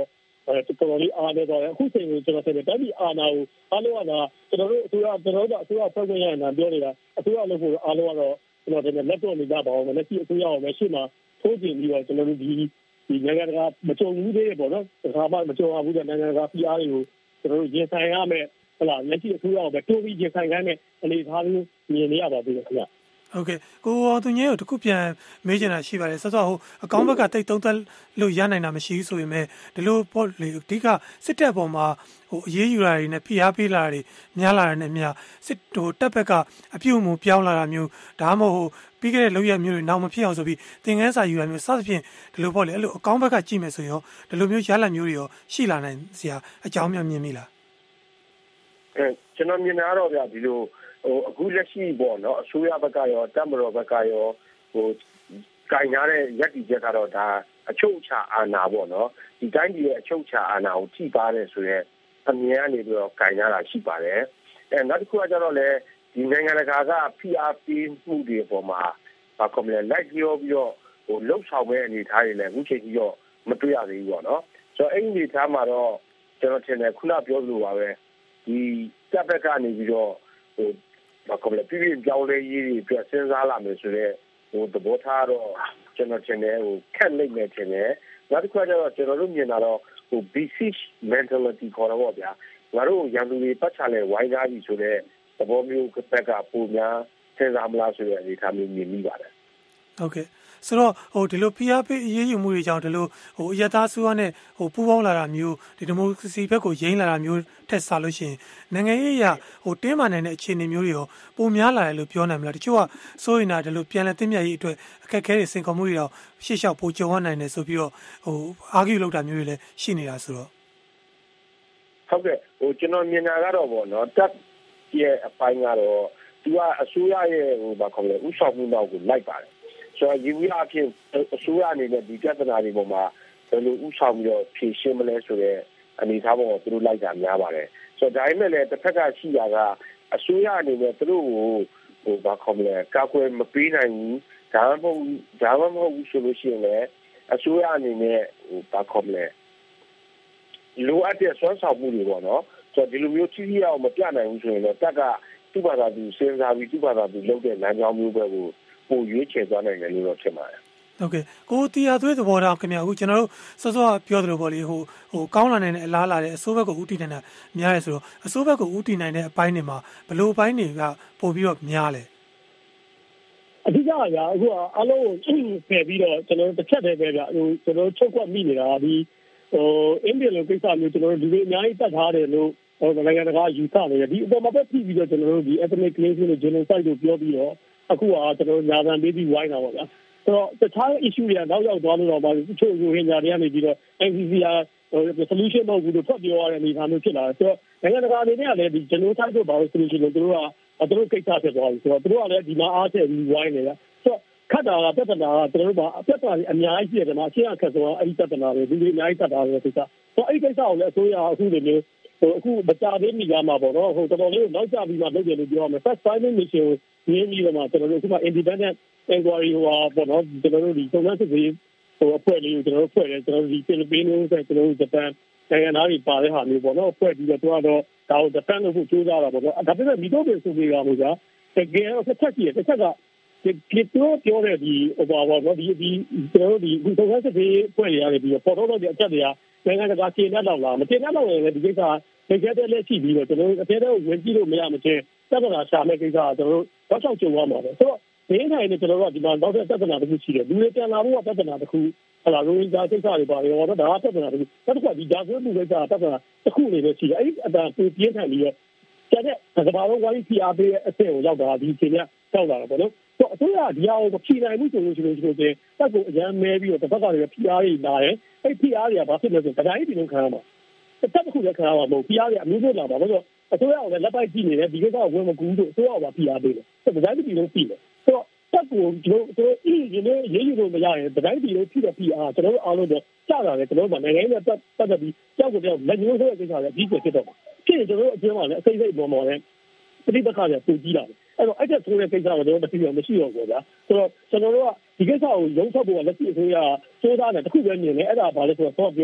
တော်တော်လေးအားနေတော့အခုချိန်ကိုကျွန်တော်ထင်တယ်တိုင်းပြည်အာဏာကိုအားလုံးကကျွန်တော်တို့အစိုးရဖွဲ့ခွင့်ရတာပြောနေတာအစိုးရလုပ်ဖို့အားလုံးကတော့ကျွန်တော်ထင်တယ်လက်တော့နေကြပါအောင်လည်းဒီအစိုးရကိုလည်းရှေ့မှာထိုးကျင်ပြီးတော့ကျွန်တော်တို့ဒီနိုင်ငံတကာမကြုံဘူးသေးပေါ့နော်တခါမှမကြုံဘူးတဲ့နိုင်ငံတကာပြည်အားတွေကိုကျွန်တော်တို့ရင်ဆိုင်ရမယ်ဟုတ်လားလက်ရှိအစိုးရကိုပဲတိုးပြီးရင်ဆိုင်ခိုင်းတဲ့အနေအထားမျိုးမြင်နေရပါသေးတယ်ခင်ဗျဟုတ်ကဲ့ကိုသူငယ်ကိုတခုပြန်မေးချင်တာရှိပါတယ်စောစောဟိုအကောင့်ဘက်ကတိတ်သုံးသက်လို့ရနိုင်တာမရှိဘူးဆိုပေမဲ့ဒီလိုပေါ့လေအဓိကစစ်တပ်ပေါ်မှာဟိုအရေးယူတာတွေနဲ့ဖိအားပေးလာတာတွေများလာတာနဲ့များစစ်ဟိုတပ်ဘက်ကအပြုတ်မှုပြောင်းလာတာမျိုးဒါမှမဟုတ်ပြီးခဲ့တဲ့လောက်ရမျိုးတွေနောက်မဖြစ်အောင်ဆိုပြီးသင်ခန်းစာယူရမျိုးစသဖြင့်ဒီလိုပေါ့လေအဲ့လိုအကောင့်ဘက်ကကြည့်မယ်ဆိုရင်ဒီလိုမျိုးရလတ်မျိုးတွေရောရှိလာနိုင်စရာအကြောင်းများမြင်မိလားကျွန်တော်မြင်တာတော့ဗျာဒီလိုအခုလက်ရှိပေါ့နော်အစိုးရဘက်ကရောတပ်မတော်ဘက်ကရောကင်ရတဲ့ရက်တီချက်ကတော့ဒါအချုပ်အခြာအာဏာပေါ့နော်ဒီတိုင်းပြည်ရဲ့အချုပ်အခြာအာဏာကိုထိပါတယ်ဆိုရဲအမြင်ကနေပြီးတော့ကင်ရတာရှိပါတယ်နောက်တစ်ခုကကျတော့လေဒီနိုင်ငံတကာကဖိအားပေးမှုတွေအပေါ်မှာကွန်မြူနတီလိုက်ပြောပြီးတော့လှုပ်ဆောင်မဲ့အနေအထားတွေလည်းအခုချိန်ကြီးတော့မတွေ့ရသေးဘူးပေါ့နော်ဆိုတော့အဲ့ဒီအနေအထားမှာတော့ကျွန်တော်ထင်တယ်ခုနပြောသလိုပါပဲဒီတပ်ဘက်ကနေပြီးတော့ကွန်မြူနတီပြည်ပြောင်းလဲရေးတွေပြစဉ်းစားလာမယ်ဆိုတော့သဘောထားတော့ကျွန်တော်ထင်တယ်ခက်လိမ့်မယ်ထင်တယ်နောက်တစ်ခါကျတော့ကျွန်တော်တို့မြင်တာတော့basic mentality ခေါ်တော့ဗျာငါတို့ရန်သူတွေပတ်ချလဲဝိုင်းသားပြီဆိုတော့သဘောမျိုးဘက်ကပုံများစဉ်းစားမလားဆိုတဲ့အနေအထားမျိုးမြင်မိပါတယ်ဟုတ်ကဲ့ဆိုတော့ဒီလိုဖိအားပေးအရေးယူမှုတွေကြောင့်ဒီလိုအယက်သားဆိုးရနဲ့ပူးပေါင်းလာတာမျိုးဒီမိုကရေစီဘက်ကိုယိမ်းလာတာမျိုးထက်စားလို့ရှိရင်နိုင်ငံရေးအရတင်းမာနိုင်တဲ့အခြေအနေမျိုးတွေရောပုံများလာတယ်လို့ပြောနိုင်မလားတချို့ကစိုးရိမ်တာဒီလိုပြန်လည်သိမြတ်ရေးအတွက်အခက်အခဲတွေစင်ခေါ်မှုတွေတော့ရှေ့လျှောက်ပိုကြုံရနိုင်တယ်ဆိုပြီးတော့argue လုပ်တာမျိုးတွေလည်းရှိနေတာဆိုတော့ဟုတ်ကဲ့ကျွန်တော်မြင်တာကတော့ဗောနော်တက်ရဲ့အပိုင်းကတော့သူကအစိုးရရဲ့ဘာခေါ်လဲဥဆောင်မှုနောက်ကိုလိုက်ပါတယ်ဆိုတော့ယူရအဖြစ်အစိုးရအနေနဲ့ဒီပြဿနာတွေပေါ်မှာဘယ်လိုဥဆောင်ပြီးတော့ဖြေရှင်းမလဲဆိုတဲ့အနေအထားပေါ်သူတို့လိုက်တာများပါတယ်ဆိုတော့ဒါပေမဲ့လည်းတစ်ဖက်ကရှိတာကအစိုးရအနေနဲ့သူတို့ကိုဘာခေါ်လဲကာကွယ်မပေးနိုင်ဘူးဒါမှမဟုတ်ဘူးဆိုလို့ရှိရင်လည်းအစိုးရအနေနဲ့ဘာခေါ်လဲလိုအပ်တဲ့စွမ်းဆောင်မှုတွေပေါ့နော်ဆိုတော့ဒီလိုမျိုးထိထိရောက်မပြနိုင်ဘူးဆိုရင်တော့တက်ကသူ့ဘာသာသူစဉ်းစားပြီးသူ့ဘာသာသူလုပ်တဲ့လမ်းကြောင်းမျိုးပဲကိုပိုရွေးချယ်သွားနိုင်တယ်လို့တော့ထင်ပါတယ်ဟုတ်ကဲ့ကိုတီယာသွေးသဘောထားခင်ဗျာအခုကျွန်တော်တို့စောစောပြောသလိုပေါ့လေကောင်းလာနိုင်တဲ့အလားလာတဲ့အစိုးဘက်ကိုဥတီနိုင်တာများရဲဆိုတော့အစိုးဘက်ကိုဥတီနိုင်တဲ့အပိုင်းတွေမှာဘယ်လိုအပိုင်းတွေကပို့ပြီးတော့များလဲအဓိကကအခုအားလုံးကိုဖယ်ပြီးတော့ကျွန်တော်တို့တစ်ချက်တည်းပဲဗျကျွန်တော်တို့ချုပ်ကွက်မိနေတာဒီအင်ဒီလိုကိစ္စမျိုးကျွန်တော်တို့ဒီလိုအများကြီးတတ်ထားတယ်လို့နိုင်ငံတကာယူဆနေတယ်ဒီအပေါ်မှာပဲပြီးပြီးတော့ကျွန်တော်တို့ဒီ ethnic cleansing နဲ့ genocide ကိုပြောပြီးတော့အခုကကျွန်တော်တို့ညာခံပေးပြီးဝိုင်းတာပေါ့ဗျာဆိုတော့တခြား issue တွေကနောက်ရောက်သွားလို့တော့ပါတချို့ရိုဟင်ဂျာတွေကနေပြီးတော့ NCC က solution မဟုတ်ဘူးလို့ဖတ်ပြောရတဲ့အနေအထားမျိုးဖြစ်လာတယ်ဆိုတော့နိုင်ငံတကာအနေနဲ့ကလည်းဒီ genocide ကိုဘာလို့ solution လို့သူတို့ကိစ္စဖြစ်သွားပြီဆိုတော့သူတို့ကလည်းဒီမှာအားထည့်ပြီးဝိုင်းနေတာဆိုတော့ခတ်တာကပြဿနာကကျွန်တော်တို့ကအပြဿနာအများကြီးပြတယ်မှာအရှင်းအခက်ဆုံးအဲ့ဒီပြဿနာတွေဒီအများကြီးတတ်တာပဲကိစ္စဆိုတော့အဲ့ဒီကိစ္စကိုလည်းအစိုးရအခုလိုမျိုးအခုမကြသေးမီကမှာပေါ့နော်တော်တော်လေးနောက်ကျပြီးမှလုပ်တယ်လို့ပြောရမယ် first finding mission ကိုရင်းပြီးတော့မှကျွန်တော်တို့အခုမှ independent inquiry ပေါ့နော်ကျွန်တော်တို့ဒီစုံစမ်းစစ်ဆေးအဖွဲ့လေးကိုကျွန်တော်တို့ဖွဲ့တယ်ကျွန်တော်တို့ဒီဖိလစ်ပိုင်နဲ့ကျွန်တော်တို့ဂျပန်နိုင်ငံသားတွေပါတဲ့ဟာမျိုးပေါ့နော်ဖွဲ့ပြီးတော့တော့ဒါကို defend လုပ်ဖို့ကြိုးစားတာပေါ့နော်ဒါပေမဲ့မိတော့ပဲဆိုပြီးရမှာကြာတကယ်တော့တစ်ချက်ကြီးတစ်ချက်ကဒီပြောတဲ့ဒီဘာနော်ဒီကျွန်တော်တို့ဒီစုံစမ်းစစ်ဆေးဖွဲ့ရရတယ်ပြီးတော့ပေါ်တော့တဲ့အချက်တွေကနိုင်ငံတကာခြေနဲ့တော့လားမခြေနဲ့တော့လည်းဒီကိစ္စတကယ်တည်းလက်ရှိပြီးတော့ကျွန်တော်တို့အသေးသေးဝင်ကြည့်လို့မရမချင်းသက္ကနာရှာမဲ့ကိစ္စကကျွန်တော်တို့တော့ချောက်ကြုံရမှာပဲဆိုတော့ဒီနိုင်နဲ့ကျွန်တော်တို့ကဒီမှာတော့သက္ကနာတစ်ခုရှိတယ်လူတွေပြန်လာဖို့ကသက္ကနာတစ်ခုဟလာရိုဟင်ဂျာကိစ္စတွေပါရောတော့ဒါကသက္ကနာတစ်ခုနောက်တစ်ခါဒီဂျာဆွေးမှုကိစ္စကသက္ကနာတစ်ခုနေပဲရှိတယ်အဲ့ဒီအတန်ပြင်းထန်ပြီးတော့ကျတဲ့ကဘာလို့ဝိုင်းဖြီအားပေးတဲ့အဆင့်ကိုရောက်တာဒီအချိန်ကရောက်လာတာပေါ့နော်ဆိုတော့အစိုးရဒီဟာကိုဖြီနိုင်မှုဆိုလို့ရှိရင်တက်ကိုအရန်မဲပြီးတော့တစ်ဖက်ကလည်းဖြီအားတွေလာတယ်အဲ့ဖြီအားတွေကဘာဖြစ်လဲဆိုတော့တိုင်းပြည်လုံးခံရမှာတက်တစ်ခုလည်းခံရမှာမဟုတ်ဖြီအားတွေအမျိုးမျိုးလာပါဘာလို့အစိုးရကလည်းလက်ပိုက်ကြည့်နေတယ်ဒီကိစ္စကိုဝင်မကူးလို့အစိုးရကဖြီအားပေးတယ်ဆိုတော့တိုင်းပြည်လုံးပြည်တယ်ဆိုတော့တက်ကိုကျွန်တော်ဒီနေ့ရေးယူလို့မရရင်တိုင်းပြည်လုံးပြည်တဲ့ဖြီအားကျွန်တော်တို့အားလုံးတော့ကြားလာတယ်ကျွန်တော်တို့နိုင်ငံရေးနဲ့ပတ်သက်ပြီးကြောက်ကြတဲ့လက်ညှိုးဆိုတဲ့ကိစ္စလည်းအကြီးကျယ်ဖြစ်တော့မှာဖြစ်ရင်ကျွန်တော်တို့အကျဉ်းမှာလည်းအစိမ့်စိမ့်ပေါ်မှာလည်းပဋိပက္ခတွေပူကြီးလာတယ်အဲ့တော့အဲ့တဲ့ဆိုတဲ့ကိစ္စကတော့ကျွန်တော်မရှိတော့ဘူးဗျာဆိုတော့ကျွန်တော်တို့ကဒီကိစ္စကိုရုံးထွက်ဖို့ကလက်ရှိအစိုးရစိုးစားတယ်တခုပဲမြင်တယ်အဲ့ဒါဘာလဲဆိုတော့ပြောတယ်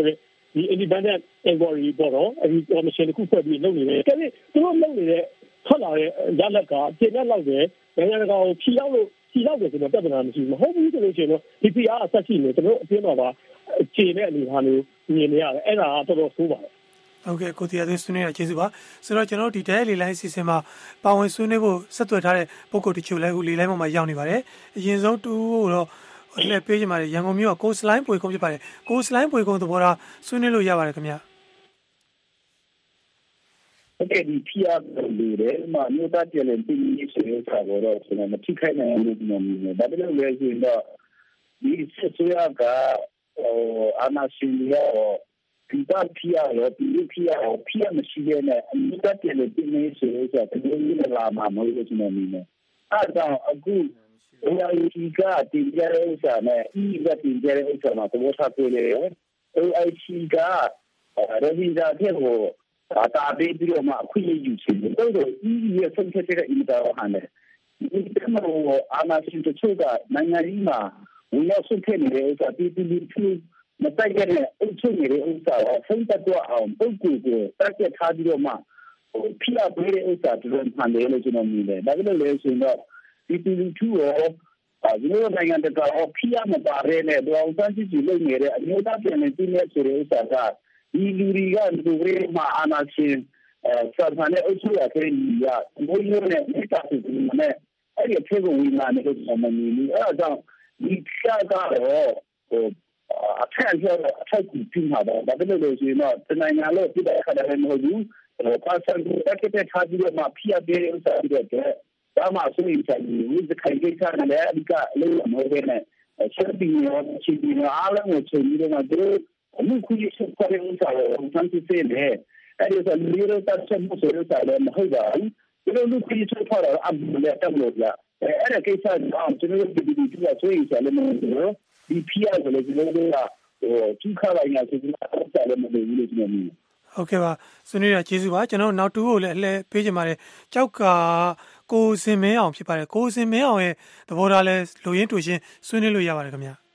ဒီ independent inquiry ပေါ့နော်အဲဒီ commission တစ်ခုဖွဲ့ပြီးလုပ်နေတယ်ကဲသူတို့လုပ်နေတဲ့ထွက်လာတဲ့ရလက်ကပြင်ရလောက်တယ်နိုင်ငံတကာကိုဖြီရောက်တယ်ဆိုတော့ပြဿနာမရှိဘူးမဟုတ်ဘူးဆိုလို့ရှိရင်တော့ဒီ PR အဆက်ရှိနေတို့အပြင်းတော့ပါခြေနဲ့အနေထားမျိုးမြင်နေရတယ်အဲ့ဒါကတော်တော်ဆိုးပါတယ်ဟုတ်ကဲ့ကိုတီယာသွင်းဆွေးနွေးရကျေးဇူးပါဆိုတော့ကျွန်တော်တို့ဒီတဲလေလိုင်းအစီအစဉ်မှာပါဝင်ဆွေးနွေးဖို့ဆက်သွယ်ထားတဲ့ပုဂ္ဂိုလ်တချို့လည်းအခုလေလိုင်းပေါ်မှာရောက်နေပါတယ်အရင်ဆုံးတူကိုတော့လက်ပေးကြပါလေရန်ကုန်မြို့ကကိုစလိုင်းပွေကုန်းဖြစ်ပါတယ်ကိုစလိုင်းပွေကုန်းသဘောထားဆွေးနွေးလို့ရပါတယ်ခင်ဗျာဟုတ်ကဲ့ဒီ PR လို့လေမှာမြို့သားပြည်လည်းပြည်နေစေတာတော့ကျွန်တော်မထိခိုက်နိုင်ဘူးလို့မြင်တယ်ဒါပေမဲ့လည်းဆိုတော့ဒီစစ်ဆွေးရကအာနာရှင်ရောဒီတာ PR ရောဒီ PR မရှိတဲ့နဲ့အမြို့သားပြည်လည်းပြည်နေစေတာတကယ်လို့လာမှာမဟုတ်လို့ကျွန်တော်မြင်တယ်အဲ့တော့အခုOIC ကတင်ကြတဲ့ဥစ္စာနဲ့ E ကတင်ကြတဲ့ဥစ္စာမှာသဘောထားတွေ့လေ OIC ကရဗီဇာတဲ့ကိုတာပေးပြီးတော့မှအခွင့်အရေးယူချင်တယ်။ဒါတော့ E ရဲ့ဆုံးဖြတ်ချက်ကအင်တာဟန်တယ်။ဒီကမှာအာနာရှင်တို့ကနိုင်ငံကြီးမှာဝင်ရောက်ဆုံးဖြတ်နေတဲ့ဥစ္စာပြည်သူလူမတိုက်ရတဲ့အုပ်ချုပ်နေတဲ့ဥစ္စာကိုဆုံးဖြတ်တော့အောင်ပုဂ္ဂိုလ်ကိုတက်ချက်ထားပြီးတော့မှဖိအားပေးတဲ့ဥစ္စာတို့မှန်တယ်လို့ကျွန်တော်မြင်တယ်။ဒါကြောင့်လည်းဆိုတော့ဒီပြည်သူရောဒီလိုနိုင်ငံတကာဖိအားမပါရဲနဲ့ဒေါအောင်ဆန်းစုကြည်လုပ်နေတဲ့အမျိုးသားပြည်နယ်ပြည်နယ်ဆိုတဲ့ဥစ္စာကဒီလူတွေကလူတွေမှာအာဏာရှင်စံဖန်နဲ့အုပ်ချုပ်ရတဲ့လူကဘိုးရိုးနဲ့မိသားစုနဲ့အဲ့ဒီအဖြစ်ကိုဝင်လာနေလို့ကျွန်တော်မြင်လို့အဲ့ဒါကြောင့်ဒီခါကတော့အထက်ကျအထက်ကိုပြင်လာတော့ဒါပေမဲ့လို့ရှိရင်တော့နိုင်ငံလို့ပြတဲ့ခါတယ်မဟုတ်ဘူးပါစံတက်တဲ့ထားပြီးတော့မှဖိအားပေးဥစ္စာပြီးတော့ဒါမှဆိုရင်ဆိုင်ဒီခိုင်ကိစ္စနဲ့လည်းအကလေးမဟုတ်ဘဲနဲ့ချက်ပြီးရောချီပြီးအားလုံးကိုချိန်ပြီးတော့တို့အမှုခွေးချက်ခွဲဥစ္စာကိုဖန်တီးစေတယ်အဲ့ဒီဆိုလူတွေတက်ချက်မှုဆိုတော့လည်းမဟုတ်ပါဘူးဒီလိုလူခွေးချက်ခေါ်တော့အဘလည်းတက်လို့ပြအဲ့ဒါကိစ္စတော့ကျွန်တော်တို့ဒီကဆိုရင်လည်းမဟုတ်ဘူးဒီ PR ကိုလည်းကျွန်တော်တို့ကသူခါလိုက်နေဆိုတော့လည်းမဟုတ်ဘူးလို့ကျွန်တော်မြင်ဟုတ်ကဲ့ပါဆွေးနွေးရကျေးဇူးပါကျွန်တော်နောက်တူကိုလည်းအလှည့်ပေးချင်ပါတယ်ကြောက်ကကိုစင်မင်းအောင်ဖြစ်ပါတယ်ကိုစင်မင်းအောင်ရဲ့သဘောထားလဲလူရင်းတူရှင်ဆွေးနွေးလို့ရပါတယ်ခင်ဗျာဟ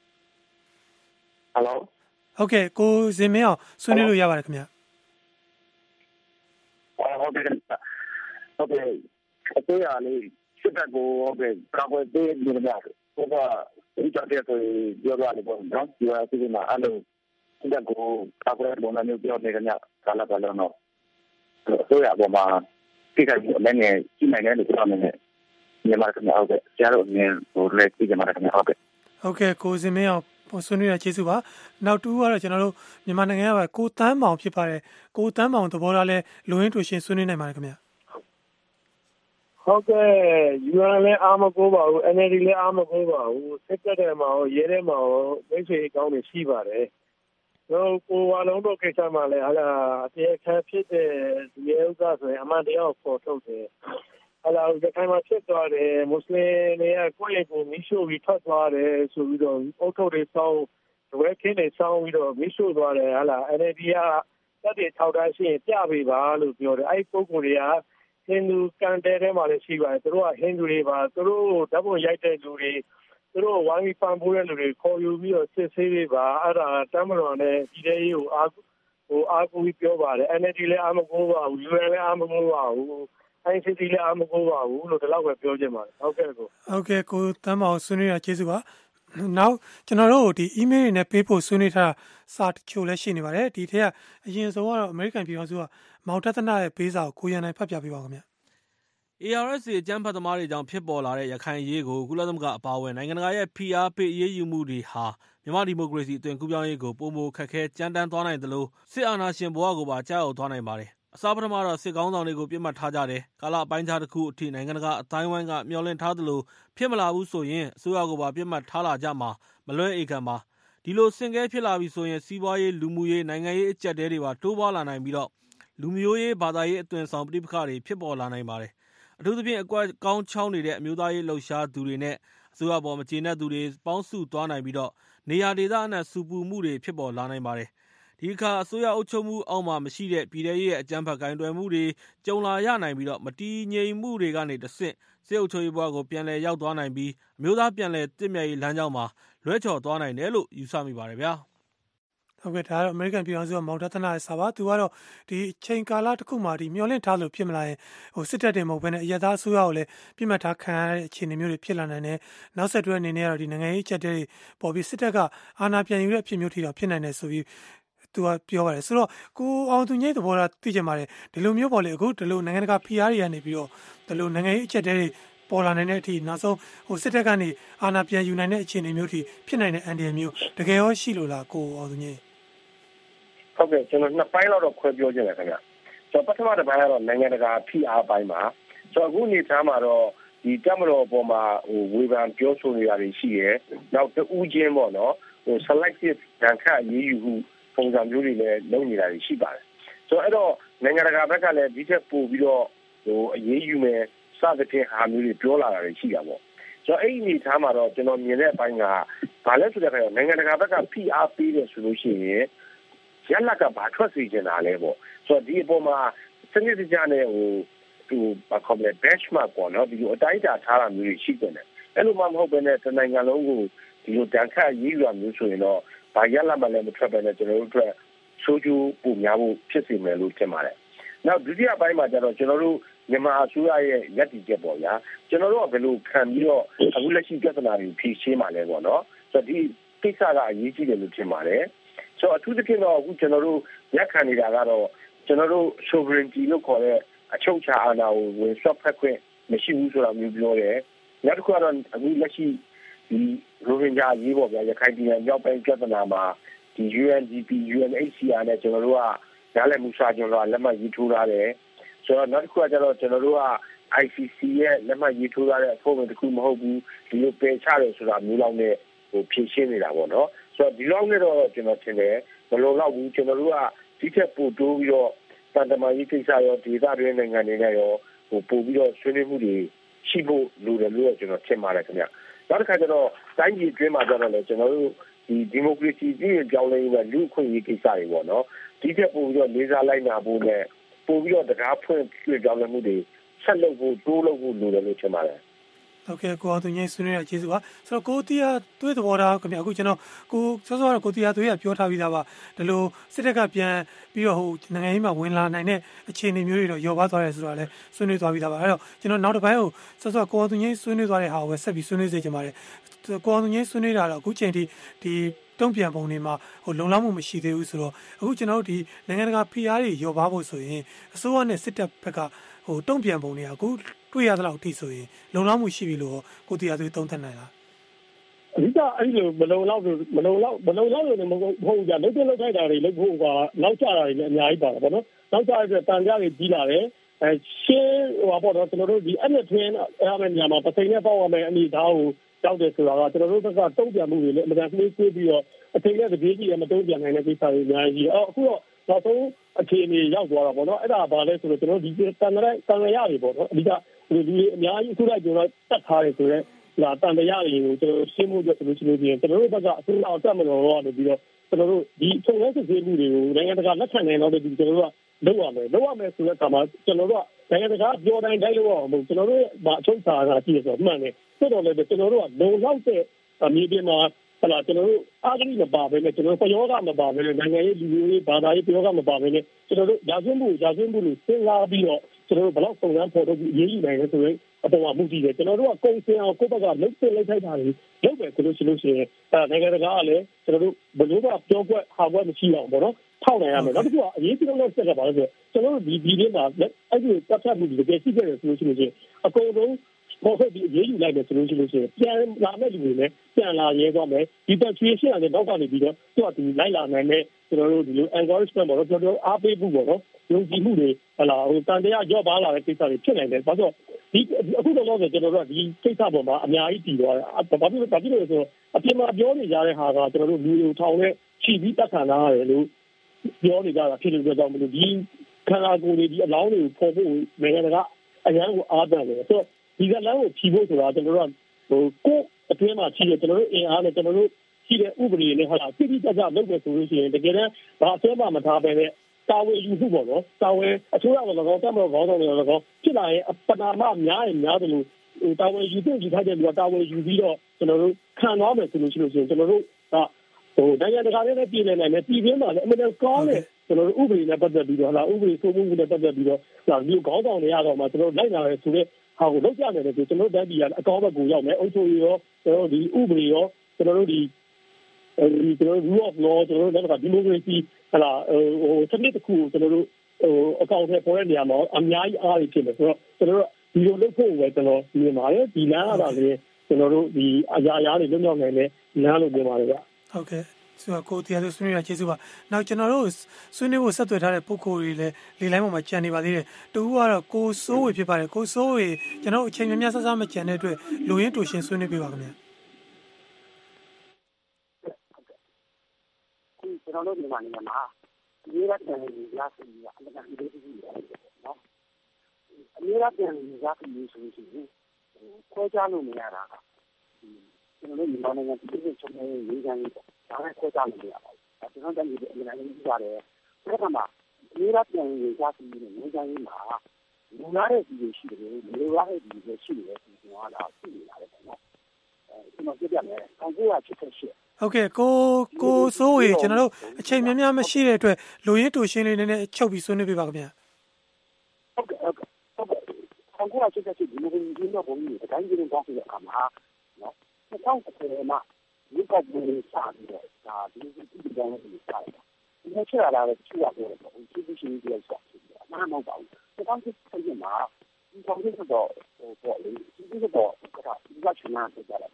ယ်လိုဟုတ်ကဲ့ကိုစင်မင်းအောင်ဆွေးနွေးလို့ရပါတယ်ခင်ဗျာဟုတ်ကဲ့အသေးအားလေးစစ်တပ်ကိုဟုတ်ကဲ့ကာကွယ်ပေးနေကြတယ်ဟိုကဒီကြတဲ့ကိုပြောရတယ်ပေါ့နော်ဒီဟာဒီမှာအဲ့လိုစစ်တပ်ကိုကာကွယ်ပုံစံမျိုးပြောနေကြတယ်ကာလကတော့ဆိုရပေါ်မှာဒီကနေ့လည်းကြီးနိုင်တယ်လို့ပြောနေတယ်မြန်မာကဟုတ်ကဲ့ကျတော့နင်းဟိုလက်ကြည့်ကြမှာခင်ဗျာဟုတ်ကဲ့ကိုစင်မင်းအောင်ဆွေးနွေးရကျေးဇူးပါနောက်တူကတော့ကျွန်တော်တို့မြန်မာနိုင်ငံကကိုတန်းမောင်ဖြစ်ပါတယ်ကိုတန်းမောင်သဘောထားလဲလူရင်းတူရှင်ဆွေးနွေးနိုင်ပါတယ်ခင်ဗျာဟုတ်ကဲ့ UN လည်းအားမကိုးပါဘူး NLD လည်းအားမကိုးပါဘူးစစ်တပ်ထဲမှာရောရဲထဲမှာရောမိတ်ဆွေအကောင်းတွေရှိပါတယ်တော့ကိုဝါလုံးတို့ကိစ္စမှာလည်းဟာလာတရားခံဖြစ်တဲ့ဒီဥစ္စာဆိုရင်အမှန်တရားကိုပေါ်ထုတ်တယ်ဟာလာဒီကိစ္စမှာဖြစ်သွားတယ်မွတ်စလင်တွေကကိုယ့်ရဲ့ကိုမိရှုပြီးထွက်သွားတယ်ဆိုပြီးတော့အုတ်ထုတ်တွေစောင်းဝဲခင်းတွေစောင်းပြီးတော့မိရှုသွားတယ်ဟာလာ NLD ကတက်တဲ့ထောက်တိုင်းရှိရင်ပြပေးပါလို့ပြောတယ်အဲ့ဒီပုံကိုယ်တွေကဟိန္ဒူကန်တဲထဲမှာလည်းရှိပါတယ်သူတို့ကဟိန္ဒူတွေပါသူတို့ဓာတ်ပုံရိုက်တဲ့လူတွေသူတို့ဝိုင်းပြီးပန်ပိုးတဲ့လူတွေခေါ်ယူပြီးတော့စစ်ဆေးပေးပါအဲ့ဒါတမ်းမတော်နဲ့ဒီတဲ့ရေးကိုအားကိုးပြောပါတယ် NLD လည်းအားမကိုးပါဘူး UN လည်းအားမကိုးပါဘူး ICT လည်းအားမကိုးပါဘူးလို့ဒီလောက်ပဲပြောချင်ပါတယ်ဟုတ်ကဲ့ကိုတမ်းမောင်ဆွေးနွေးရကျေးဇူးပါနောက်ကျွန်တော်တို့ဒီ email တွေနဲ့ပေးဖို့ဆွေးနွေးထားစာတချို့လည်းရှိနေပါတယ်ဒီထက်အရင်ဆုံးကတော့ American ပြည်ထောင်စုကမောင်တသနာရဲ့ပေးစာကိုကိုရန်နိုင်ဖတ်ပြပေးပါဦးခင်ဗျာ ARSA အကြမ်းဖက်သမားတွေကြောင့်ဖြစ်ပေါ်လာတဲ့ရခိုင်ရေးကိုကုလသမဂ္ဂအပါအဝင်နိုင်ငံတကာရဲ့ဖိအားပေးအရေးယူမှုတွေဟာမြန်မာဒီမိုကရေစီအသွင်ကူးပြောင်းရေးကိုပုံမခက်ခဲကြမ်းတမ်းသွားနိုင်သလိုစစ်အာဏာရှင်ဘဝကိုပါကြောက်သွားနိုင်ပါတယ်။အစပထမတော့စစ်ကောင်းဆောင်တွေကိုပြစ်မှတ်ထားကြတယ်။ကာလအပိုင်းခြားတစ်ခုအထိနိုင်ငံတကာအတိုင်းဝိုင်းကမျှော်လင့်ထားသလိုဖြစ်မလာဘူးဆိုရင်အစိုးရကိုပါပြစ်မှတ်ထားလာကြမှာမလွဲဧကံပါ။ဒီလိုစင်ကဲဖြစ်လာပြီဆိုရင်စီးပွားရေးလူမှုရေးနိုင်ငံရေးအကျပ်တဲတွေပါတိုးပွားလာနိုင်ပြီးတော့လူမျိုးရေးဘာသာရေးအသွင်ဆောင်ပဋိပက္ခတွေဖြစ်ပေါ်လာနိုင်ပါတယ်။အထူးသဖြင့်အကွက်ကောင်းချောင်းနေတဲ့အမျိုးသားရေးလှုပ်ရှားသူတွေနဲ့အစိုးရပေါ်မကျေနပ်သူတွေပေါင်းစုသွားနိုင်ပြီးတော့နေရာဒေသအနှံ့စူပူမှုတွေဖြစ်ပေါ်လာနိုင်ပါတယ်။ဒီအခါအစိုးရအုပ်ချုပ်မှုအောက်မှာမရှိတဲ့ပြည်ထရေးရဲ့အကြမ်းဖက်ကိုင်တွယ်မှုတွေကြုံလာရနိုင်ပြီးတော့မတည်ငြိမ်မှုတွေကနေတဆင့်စစ်အုပ်ချုပ်ရေးဘဝကိုပြန်လည်ရောက်သွားနိုင်ပြီးအမျိုးသားပြန်လည်တည်မြဲရေးလမ်းကြောင်းမှာလွဲချော်သွားနိုင်တယ်လို့ယူဆမိပါတယ်ဗျာဟုတ်ကဲ့ဒါကတော့ American ပြည်ထောင်စုကမောင်တသနာရဲ့စာပါသူကတော့ဒီချိန်ကာလတစ်ခုမှာဒီမျောလင့်ထားလို့ဖြစ်မလာရင်စစ်တပ်တွေမဟုတ်ဘဲနဲ့အရသားအစိုးရကိုလည်းပြစ်မှတ်ထားခံရတဲ့အခြေအနေမျိုးတွေဖြစ်လာနိုင်တယ်နောက်ဆက်တွဲအနေနဲ့ကတော့ဒီနိုင်ငံရေးချက်တွေပေါ်ပြီးစစ်တပ်ကအာဏာပြန်ယူတဲ့အဖြစ်မျိုးထိတော့ဖြစ်နိုင်တယ်ဆိုပြီးသူကပြောပါတယ်ဆိုတော့ကိုအောင်သူငိမ့်သဘောထားသိကြပါတယ်ဒီလိုမျိုးပေါ့လေအခုဒီလိုနိုင်ငံတကာ PR တွေကနေပြီးတော့ဒီလိုနိုင်ငံရေးချက်တွေပေါ်လာနိုင်တဲ့အထိနောက်ဆုံးစစ်တပ်ကနေအာဏာပြန်ယူနိုင်တဲ့အခြေအနေမျိုးထိဖြစ်နိုင်တဲ့အန်ဒီမျိုးတကယ်ရောရှိလို့လားကိုအောင်သူငိမ့်ဟုတ်ကဲ့ကျွန်တော်နှစ်ပိုင်းတော့ခွဲပြောချင်တယ်ခင်ဗျကျွန်တော်ပထမတစ်ပိုင်းကတော့နိုင်ငံတကာ PR ပိုင်းမှာကျွန်တော်အခုနေသားမှာတော့ဒီတက်မတော်အပေါ်မှာဝေဖန်ပြောဆိုနေတာတွေရှိရဲနောက်တူးချင်းပေါ့နော်selective ဒဏ်ခတ်ရေးယူမှုပုံစံမျိုးတွေလည်းလုပ်နေတာတွေရှိပါတယ်ဆိုတော့အဲ့တော့နိုင်ငံတကာဘက်ကလည်းဒီထက်ပိုပြီးတော့အရေးယူမယ်စသဖြင့်ဟာမျိုးတွေပြောလာတာတွေရှိတာပေါ့ဆိုတော့အဲ့ဒီအနေထားမှာတော့ကျွန်တော်မြင်တဲ့အပိုင်းကဘာလဲဆိုတဲ့အခါကျနိုင်ငံတကာဘက်က PR ပေးတယ်ဆိုလို့ရှိရင်ရလကဘာထွက်စီနေတာလဲပေါ့ဆိုတော့ဒီအပေါ်မှာစနစ်တကျနဲ့ဘာခေါ်မလဲ benchmark ပေါ့နော်ဒီလိုအတိုင်းအတာထားတာမျိုးတွေရှိတယ်အဲ့လိုမှမဟုတ်ဘဲနဲ့တနိုင်ငံလုံးကိုဒီလိုတန်ခတ်ရေးရမျိုးဆိုရင်တော့ဘာရလမှလည်းမထွက်ဘဲနဲ့ကျွန်တော်တို့အတွက်ဆိုးကျိုးပုံများဖို့ဖြစ်စေမယ်လို့ထင်ပါတယ်နောက်ဒုတိယပိုင်းမှာကျတော့ကျွန်တော်တို့မြန်မာအစိုးရရဲ့ရည်တည်ချက်ပေါ့ဗျာကျွန်တော်တို့ကဘယ်လိုခံပြီးတော့အခုလက်ရှိပြဿနာတွေဖြေရှင်းမှာလဲပေါ့နော်ဆိုတော့ဒီကိစ္စကအရေးကြီးတယ်လို့ထင်ပါတယ်ဆိုတော့အထူးသဖြင့်တော့အခုကျွန်တော်တို့ရက်ခံနေတာကတော့ကျွန်တော်တို့ sovereignty လို့ခေါ်တဲ့အချုပ်အခြာအာဏာကိုဝင်ဆွတ်ဖက်ခွင့်မရှိဘူးဆိုတာမျိုးပြောတယ်နောက်တစ်ခုကတော့အခုလက်ရှိဒီရိုဟင်ဂျာရေးပေါ့ဗျာရခိုင်ပြည်နယ်မြောက်ပိုင်းပြဿနာမှာဒီ UNDP UNHCR နဲ့ကျွန်တော်တို့ကနားလည်မှုစာချုပ်လာလက်မှတ်ရေးထိုးထားတယ်ဆိုတော့နောက်တစ်ခုကကျတော့ကျွန်တော်တို့က ICC ရဲ့လက်မှတ်ရေးထိုးထားတဲ့အဖွဲ့ဝင်တစ်ခုမဟုတ်ဘူးဒီလိုပယ်ချတယ်ဆိုတာမျိုးလောက်နဲ့ဖြည့်ရှင်းနေတာပေါ့နော်ဆိုတော့ဒီလောက်နဲ့တော့ကျွန်တော်ထင်တယ်ဘယ်လိုလောက်ဘူးကျွန်တော်တို့ကဒီထက်ပိုတိုးပြီးတော့တန်တမာရေးကိစ္စရောဒေသတွင်းနိုင်ငံတွေနဲ့ရောပို့ပြီးတော့ဆွေးနွေးမှုတွေရှိဖို့လိုတယ်လို့ကျွန်တော်ထင်ပါတယ်ခင်ဗျနောက်တစ်ခါကျတော့တိုင်းပြည်အတွင်းမှာကျတော့လေကျွန်တော်တို့ဒီမိုကရေစီပြည်ပြောင်းလဲရေးနဲ့လူ့အခွင့်အရေးကိစ္စတွေပေါ့နော်ဒီထက်ပိုပြီးတော့လေးစားလိုက်နာဖို့နဲ့ပို့ပြီးတော့တကားဖွင့်ပြပြောင်းလဲမှုတွေဆက်လုပ်ဖို့တိုးလုပ်ဖို့လိုတယ်လို့ထင်ပါတယ်ဟုတ်ကဲ့ကိုအောင်သူငိမ့်ဆွေးနွေးရကျေးဇူးပါဆိုတော့ကိုတီးယာသွေးသဘောထားခင်ဗျအခုကျွန်တော်ကိုစောစောကတော့ကိုတီးယာသွေးကပြောထားပြီးသားပါဒီလိုစစ်တပ်ကပြန်ပြီးတော့နိုင်ငံရေးမှာဝင်လာနိုင်တဲ့အခြေအနေမျိုးတွေတော့ရောပါသွားတယ်ဆိုတော့လည်းဆွေးနွေးသွားပြီးသားပါအဲ့တော့ကျွန်တော်နောက်တစ်ပိုင်းကိုစောစောကိုအောင်သူငိမ့်ဆွေးနွေးသွားတဲ့ဟာကိုပဲဆက်ပြီးဆွေးနွေးစေချင်ပါတယ်ကိုအောင်သူငိမ့်ဆွေးနွေးတာတော့အခုချိန်ထိဒီတုံ့ပြန်ပုံတွေမှာလုံလောက်မှုမရှိသေးဘူးဆိုတော့အခုကျွန်တော်တို့ဒီနိုင်ငံတကာ PR တွေရောပါဖို့ဆိုရင်အစိုးရနဲ့စစ်တပ်ဘက်ကတုံ့ပြန်ပုံတွေကအခုတွေ့ရသလောက်အထိဆိုရင်လုံလောက်မှုရှိပြီလို့ကိုတီးယာသွေးသုံးသပ်နိုင်လားအဓိကအဲ့လိုမလုံလောက်လို့မဟုတ်ကြလုပ်တဲ့လုပ်ထိုက်တာတွေလုပ်ဖို့ကနောက်ကျတာတွေလည်းအများကြီးပါတာပေါ့နော်နောက်ကျတဲ့တန်ကြတွေကြီးလာတယ်ရှင်းပေါ့နော်ကျွန်တော်တို့ဒီအဲ့နဲ့ထွင်းအဲ့မဲ့ညမှာပစိန်နဲ့ပေါက်ရမယ်အနေသားကိုကြောက်တယ်ဆိုတာကကျွန်တော်တို့ဘက်ကတုံ့ပြန်မှုတွေလည်းအမှန်တကယ်ကိုပြီးတော့အချိန်နဲ့တပြေးကြီးလည်းမတုံ့ပြန်နိုင်တဲ့ကိစ္စတွေအများကြီးအခုတော့နောက်ဆုံးအခြေအနေရောက်သွားတာပေါ့နော်အဲ့ဒါဘာလဲဆိုတော့ကျွန်တော်ဒီတန်ရရတွေပေါ့နော်အဓိကဒီအများကြီးအခုလိုက်ကျွန်တော်တတ်ထားတယ်ဆိုတော့လာတန်ရရတွေကိုကျွန်တော်ရှင်းဖို့အတွက်ဆိုလို့ရှိရင်ကျွန်တော်တို့ဘက်ကအစိုးရအတက်မတော်တော့ပြီးတော့ကျွန်တော်တို့ဒီထုံးဝဲစစ်ဆေးမှုတွေကိုနိုင်ငံတကာလက်ခံနိုင်တော့ဒီကျွန်တော်တို့ကလုပ်ရမယ်ဆိုတဲ့အခါမှာကျွန်တော်တို့ကနိုင်ငံတကာပြောတိုင်းလုပ်ရအောင်မဟုတ်ကျွန်တော်တို့ကအချုပ်စာကရှိရဆိုမှန်တယ်ဆိုတော့လည်းကျွန်တော်တို့ကလုံလောက်တဲ့မြေပြင်မှာဟုတ်လားကျွန်တော်တို့အားကြီးမပါဘဲနဲ့ကျွန်တော်တို့ပယောဂမပါဘဲနဲ့နိုင်ငံရေးလူမျိုးရေးဘာသာရေးပယောဂမပါဘဲနဲ့ကျွန်တော်တို့ရာဇဝတ်မှုလို့စဉ်းစားပြီးတော့ကျွန်တော်တို့ဘယ်လောက်ပုံစံဖော်ထုတ်ပြီးရေးယူနိုင်လဲဆိုရင်အပေါ်မှာမှုကြည့်တယ်ကျွန်တော်တို့ကကုန်စင်အောင်ကိုယ့်ဘက်ကလုပ်ထိုက်တာတွေလုပ်ပဲဆိုလို့ရှိရင်နိုင်ငံတကာကလည်းကျွန်တော်တို့ဘယ်လိုမှပြောကွက်ဟာကွက်မရှိအောင်ပေါ့နော်ထောက်နိုင်ရမယ်နောက်တစ်ခုကအရေးကြီးဆုံးစက်ကပါလဲဆိုကျွန်တော်တို့ဒီနေ့မှာအဲ့ဒီတက်ထပ်မှုတွေတကယ်ရှိခဲ့တယ်ဆိုလို့ရှိရင်အကုန်လုံးပေါ်ထုတ်ပြီးရေးယူလိုက်တယ်ဆိုလို့ရှိရင်ပြန်လာမဲ့လူတွေလည်းပြန်လာရဲသွားမယ်ဒီ situation ကလည်းတော့ကနေပြီးတော့သူကဒီလိုက်လာနိုင်တဲ့ကျွန်တော်တို့ဒီလို encouragement ပေါ့နော်ကျွန်တော်တို့အားပေးမှုပေါ့နော်ယုံကြည်မှုတွေဟလာတန်တရားကြော့ပါလာတဲ့ကိစ္စတွေဖြစ်နိုင်တယ်ဘာလို့ဒီအခုတော့ဆိုကျွန်တော်တို့ကဒီကိစ္စပေါ်မှာအများကြီးတည်သွားတယ်ဘာဖြစ်လို့ဆိုတော့အပြင်မှာပြောနေကြတဲ့ဟာကကျွန်တော်တို့လူတွေထောင်နဲ့ချီပြီးတက်ခံထားရတယ်လို့ပြောနေကြတာဖြစ်လို့ကြောင့်မလို့ဒီခန္ဓာကိုယ်တွေဒီအလောင်းတွေကိုပေါ်ဖို့နိုင်ငံကအရန်ကိုအားတယ်ဆိုတော့ဒီကလမ်းကိုဖြီးဖို့ဆိုတာကျွန်တော်တို့ကကိုယ်အတွင်းမှာရှိတယ်ကျွန်တော်တို့အင်အားနဲ့ကျွန်တော်တို့ရှိတဲ့ဥပဒေနဲ့ဟာလာတိတိကျကျလုပ်တယ်ဆိုလို့ရှိရင်တကယ်တမ်းဘာအဆွဲမှမထားပဲနဲ့တာဝန်ယူမှုပေါ့နော်တာဝန်အစိုးရကလည်းကောင်းတက်မလို့ခေါင်းဆောင်တွေလည်းကောင်းဖြစ်လာရင်ပနာမများတယ်များတယ်လို့တာဝန်ယူတဲ့ယူထားတဲ့လူကတာဝန်ယူပြီးတော့ကျွန်တော်တို့ခံသွားမယ်ဆိုလို့ရှိရင်ကျွန်တော်တို့ကနိုင်ငံတကာနဲ့လည်းပြည်လည်နိုင်တယ်ပြည်တွင်းမှာလည်းအမှန်တကယ်ကောင်းတဲ့ကျွန်တော်တို့ဥပဒေနဲ့ပတ်သက်ပြီးတော့ဥပဒေစိုးမိုးမှုနဲ့ပတ်သက်ပြီးတော့ဒီခေါင်းဆောင်တွေရတော့မှကျွန်တော်လိုက်လာတယ်ဆိုတော့ဟာကိုလောက်ကြမယ်လေကျွန်တော်တို့တိုင်းပြည်ကအကောင်းဘက်ကိုရောက်မယ်အုပ်ချုပ်ရေးရောကျွန်တော်တို့ဒီဥပဒေရောကျွန်တော်တို့ဒီကျွန်တော်တို့ rule of law ကျွန်တော်တို့က democracy စနစ်တစ်ခုကိုကျွန်တော်တို့အကောင့်ထဲပေါ်တဲ့နေရာမှာအများကြီးအားရဖြစ်တယ်ဆိုတော့ကျွန်တော်တို့ဒီလိုလုပ်ဖို့ပဲကျွန်တော်မြင်ပါတယ်ဒီလမ်းအတားလေးကျွန်တော်တို့ဒီအရာတွေလွတ်မြောက်နိုင်တဲ့လမ်းလို့ပြောပါတယ်ဗျဟုတ်ကဲ့ဆိုတော့ကိုတရားလို့ဆွေးနွေးရကျေးဇူးပါနောက်ကျွန်တော်တို့ဆွေးနွေးဖို့ဆက်သွယ်ထားတဲ့ပုဂ္ဂိုလ်တွေလည်းလေလိုင်းပေါ်မှာကြံနေပါသေးတယ်တူကတော့ကိုစိုးဝေဖြစ်ပါတယ်ကိုစိုးဝေကျွန်တော်အချိန်များများဆဆမကြံတဲ့အတွက်လူရင်းတူရှင်ဆွေးနွေးပေးပါခင်ဗျာကျွန်တော်တို့ဒီမှာနေမှာဒီရက်တန်ကြီးရရှိရအမှန်တကယ်ဒီလိုကြီးရတယ်နော်အများအားဖြင့်ဒီရရှိဆိုရင်ခေါ်ကြလို့မရတာကကျွန်တော်တို့ဒီမှာနိုင်ငံပြည်သူ့ချုပ်နေရေးကြရေးဒါနဲ့ခေါ်ကြလို့မရပါဘူးကျွန်တော်တို့ဒီအများကြီးကြီးပါတယ်ဒါကမှဒီရက်တန်ကြီးရရှိနေရေးကြရေးမှာလူလာတဲ့ဒီရှိတယ်လူလာတဲ့ဒီရှိတယ်ဒီကတော့ရှိနေတာလေနော်ကျွန်တော်ပြပြမယ်1988 ဟုတ်ကဲ့ကိုစိုးဝေကျွန်တော်တို့အချိန်များများမရှိတဲ့အတွက်လူရင်းတူရှင်းလေးနည်းနည်းချုပ်ပြီးဆွေးနွေးပေးပါခင်ဗျာဟုတ်ကဲ့1988ဒီလိုမျိုးဒီတော့ဘုံကြီးအတိုင်းကြီးတောင်းတဲ့အခါမှာနော်2010မှာဒီကောက်ဘူးလေးစပြီးတော့ဒါဒီကြောင်းလေးစတာဒီလိုချရတာလည်းချရပြောတယ်ပေါ့ဒီဒီချင်းကြီးဆော့အမှန်မဟုတ်ပါဘူး2010မှာဒီကောက်ဘူးတော့ပေါ့လေဒီတော့ဒီကချင်နာပြကြတာ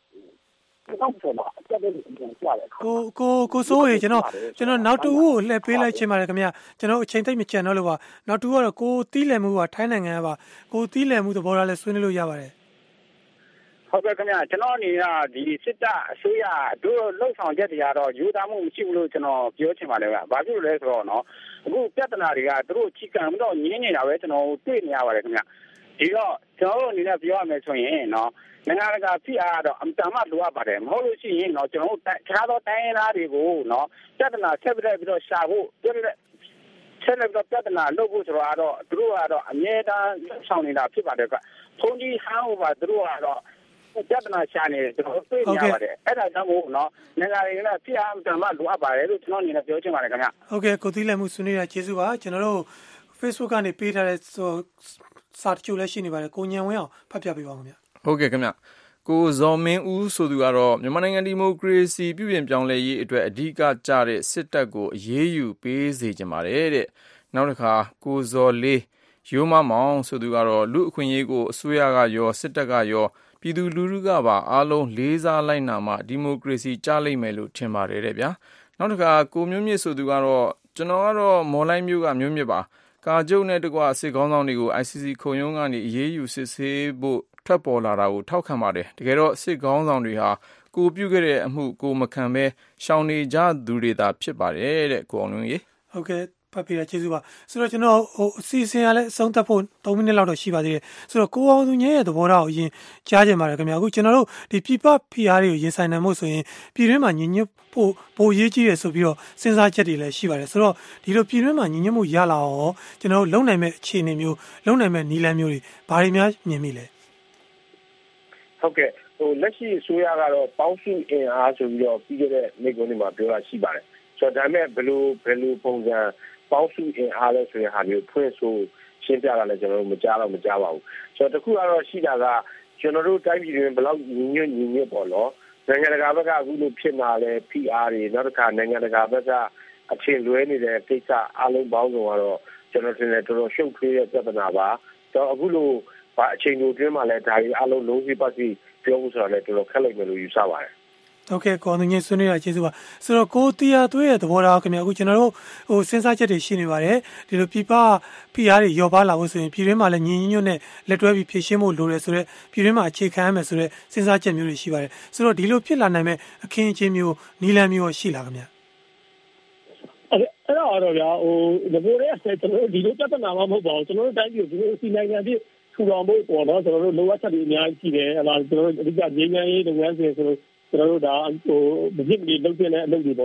ကိုစိုးရေကျွန်တော်နောက်တူကိုလှည့်ပေးလိုက်ခြင်းပါတယ်ခင်ဗျာကျွန်တော်အချိန်သိပ်မကြံတော့လို့ပါနောက်တူကတော့ကိုတီးလည်မှုကထိုင်းနိုင်ငံကပါကိုတီးလည်မှုသဘောထားလဲဆွေးနွေးလို့ရပါတယ်ဟုတ်ကဲ့ခင်ဗျာကျွန်တော်အနေနဲ့ဒီစစ်တပ်အစိုးရတို့လှုပ်ဆောင်ချက်တွေကတော့ယူသားမှုမရှိဘူးလို့ကျွန်တော်ပြောချင်ပါတယ်ဗျာဘာဖြစ်လို့လဲဆိုတော့နော်အခုပြဿနာတွေကသူတို့ချီကံတော့ညင်းနေတာပဲကျွန်တော်တွေ့နေရပါတယ်ခင်ဗျာဒီတော့ကျွန်တော်တို့အနေနဲ့ပြောရမယ်ဆိုရင်နော်နိုင်ငံတကာဖိအားတော့အမှန်မှလိုအပ်ပါတယ်မဟုတ်လို့ရှိရင်တော့ကျွန်တော်တို့ခြားသောတိုင်းရင်းသားတွေကိုနော်ပြဿနာဆက်ပြီးတော့ရှာဖို့ဆက်ပြီးတော့ပြဿနာလုပ်ဖို့ဆိုတော့သူတို့ကတော့အမြဲတမ်းဆောင်နေတာဖြစ်ပါတယ်ကဘုံကြီးဟန်းဟိုပါသူတို့ကတော့ပြဿနာရှာနေတယ်ကျွန်တော်တွေ့နေရပါတယ်အဲ့ဒါကြောင့်မို့နော်နိုင်ငံတွေကဖိအားအမှန်မှလိုအပ်ပါတယ်လို့ကျွန်တော်အနေနဲ့ပြောချင်ပါတယ်ခင်ဗျဟုတ်ကဲ့ကိုသီးလည်မှုဆွေးနွေးရကျေးဇူးပါကျွန်တော်တို့ Facebook ကနေပေးထားတဲ့စာတချို့လည်းရှိနေပါတယ်ကိုညံဝင်းအောင်ဖတ်ပြပေးပါဦးခင်ဗျဟုတ်ကဲ့ခင်ဗျကိုဇော်မင်းဦးဆိုသူကတော့မြန်မာနိုင်ငံဒီမိုကရေစီပြုပြင်ပြောင်းလဲရေးအတွက်အဓိကကျတဲ့စစ်တပ်ကိုအရေးယူပေးစေချင်ပါတယ်တဲ့နောက်တစ်ခါကိုဇော်လေးရိုးမမောင်ဆိုသူကတော့လူအခွင့်အရေးကိုအစိုးရကရောစစ်တပ်ကရောပြည်သူလူထုကပါအားလုံးလေးစားလိုက်နာမှဒီမိုကရေစီကျလိမ့်မယ်လို့ထင်ပါတယ်တဲ့ဗျာနောက်တစ်ခါကိုမျိုးမြင့်ဆိုသူကတော့ကျွန်တော်ကတော့မော်လိုက်မျိုးကမျိုးမြင့်ပါကာကျုပ်နဲ့တကွစစ်ကောင်းဆောင်တွေကို ICC ခုံရုံးကနေအရေးယူစစ်ဆေးဖို့ထွက်ပေါ်လာတာကိုထောက်ခံပါတယ်တကယ်တော့စစ်ကောင်းဆောင်တွေဟာကိုပြုတ်ခဲ့တဲ့အမှုကိုမခံဘဲရှောင်နေကြသူတွေသာဖြစ်ပါတယ်တဲ့ကိုအောင်လုံးကြီးဟုတ်ကဲ့ဖတ်ပြရကျေးဇူးပါဆိုတော့ကျွန်တော်အစီအစဉ်ကလည်းအဆုံးသတ်ဖို့3မိနစ်လောက်တော့ရှိပါသေးတယ်ဆိုတော့ကိုအောင်သူညရဲ့သဘောထားကိုအရင်ကြားကြင်ပါတယ်ခင်ဗျာအခုကျွန်တော်တို့ဒီပြပဖိအားတွေကိုရင်ဆိုင်နိုင်မှုဆိုရင်ပြည်တွင်းမှာညီညွတ်ဖို့ပိုရေးကြီးတယ်ဆိုပြီးတော့စဉ်းစားချက်တွေလည်းရှိပါတယ်ဆိုတော့ဒီလိုပြည်တွင်းမှာညီညွတ်မှုရလာအောင်ကျွန်တော်တို့လုံနိုင်မဲ့အခြေအနေမျိုးလုံနိုင်မဲ့နည်းလမ်းမျိုးတွေဘာတွေများမြင်မိလဲဟုတ်ကဲ့လက်ရှိအစိုးရကတော့ပေါင်းစုအင်အားဆိုပြီးတော့ပြီးခဲ့တဲ့နေ့ကုန်းတွေမှာပြောတာရှိပါတယ်ဆိုတော့ဒါပေမဲ့ဘယ်လိုပုံစံပေါင်းစုအင်အားလဲဆိုတဲ့ဟာမျိုးဖွင့်ဆိုရှင်းပြတာလည်းကျွန်တော်တို့မကြားပါဘူးဆိုတော့တခုကတော့ရှိတာကကျွန်တော်တို့တိုင်းပြည်တွင်ဘယ်လောက်ညီညွတ်ပေါ့နော်နိုင်ငံတကာဘက်ကအခုလိုဖြစ်လာလဲ PR တွေနောက်တစ်ခါနိုင်ငံတကာဘက်ကအခြေလွဲနေတဲ့ကိစ္စအလုံးပေါင်းစုံကတော့ကျွန်တော်ထင်တယ်တော်တော်ရှုပ်ထွေးတဲ့ပြဿနာပါတော့အခုလိုအချိန်တိုအတွင်းမှာလည်းဒါကြီးအလုံးလုံးစီပတ်စီပြောဖို့ဆိုတာလည်းတော်တော်ခက်လိုက်မယ်လို့ယူဆပါတယ်ဟုတ်ကဲ့ကိုအောင်ငင်းဆွေးနွေးရကျေးဇူးပါဆိုတော့ကိုတီယာသွေးရဲ့သဘောထားခင်ဗျာအခုကျွန်တော်တို့စဉ်းစားချက်တွေရှိနေပါတယ်ဒီလိုပြပ PR တွေရောပါလာဖို့ဆိုရင်ပြည်တွင်းမှာလည်းညီညွတ်နဲ့လက်တွဲပြီးဖြည့်ရှင်းဖို့လိုတယ်ဆိုတော့ပြည်တွင်းမှာအခြေခံရမယ်ဆိုတော့စဉ်းစားချက်မျိုးတွေရှိပါတယ်ဆိုတော့ဒီလိုဖြစ်လာနိုင်မဲ့အခင်းအကျင်းမျိုးနီလန်မျိုးရှိလာခင်ဗျာအဲ့တော့ဗျာဒီလိုရဲ့ကျွန်တော်တို့ဒီလိုပြဿနာမှမဟုတ်ပါဘူးကျွန်တော်တို့တိုင်းပြည်ကိုဒီလိုစီနိုင်ငံပြည်ထူထောင်ဖို့ပေါ့နော်ကျွန်တော်တို့လိုအပ်ချက်တွေအများကြီးရှိတယ်အဲ့ဒါကျွန်တော်တို့အဓိကငြိမ်းချမ်းရေးလုပ်ငန်းစဉ်ဆိုလို့ကျွန်တော်တို့ဒါမဖြစ်မနေလုပ်တဲ့အလုပ်တွေပေါ့နော်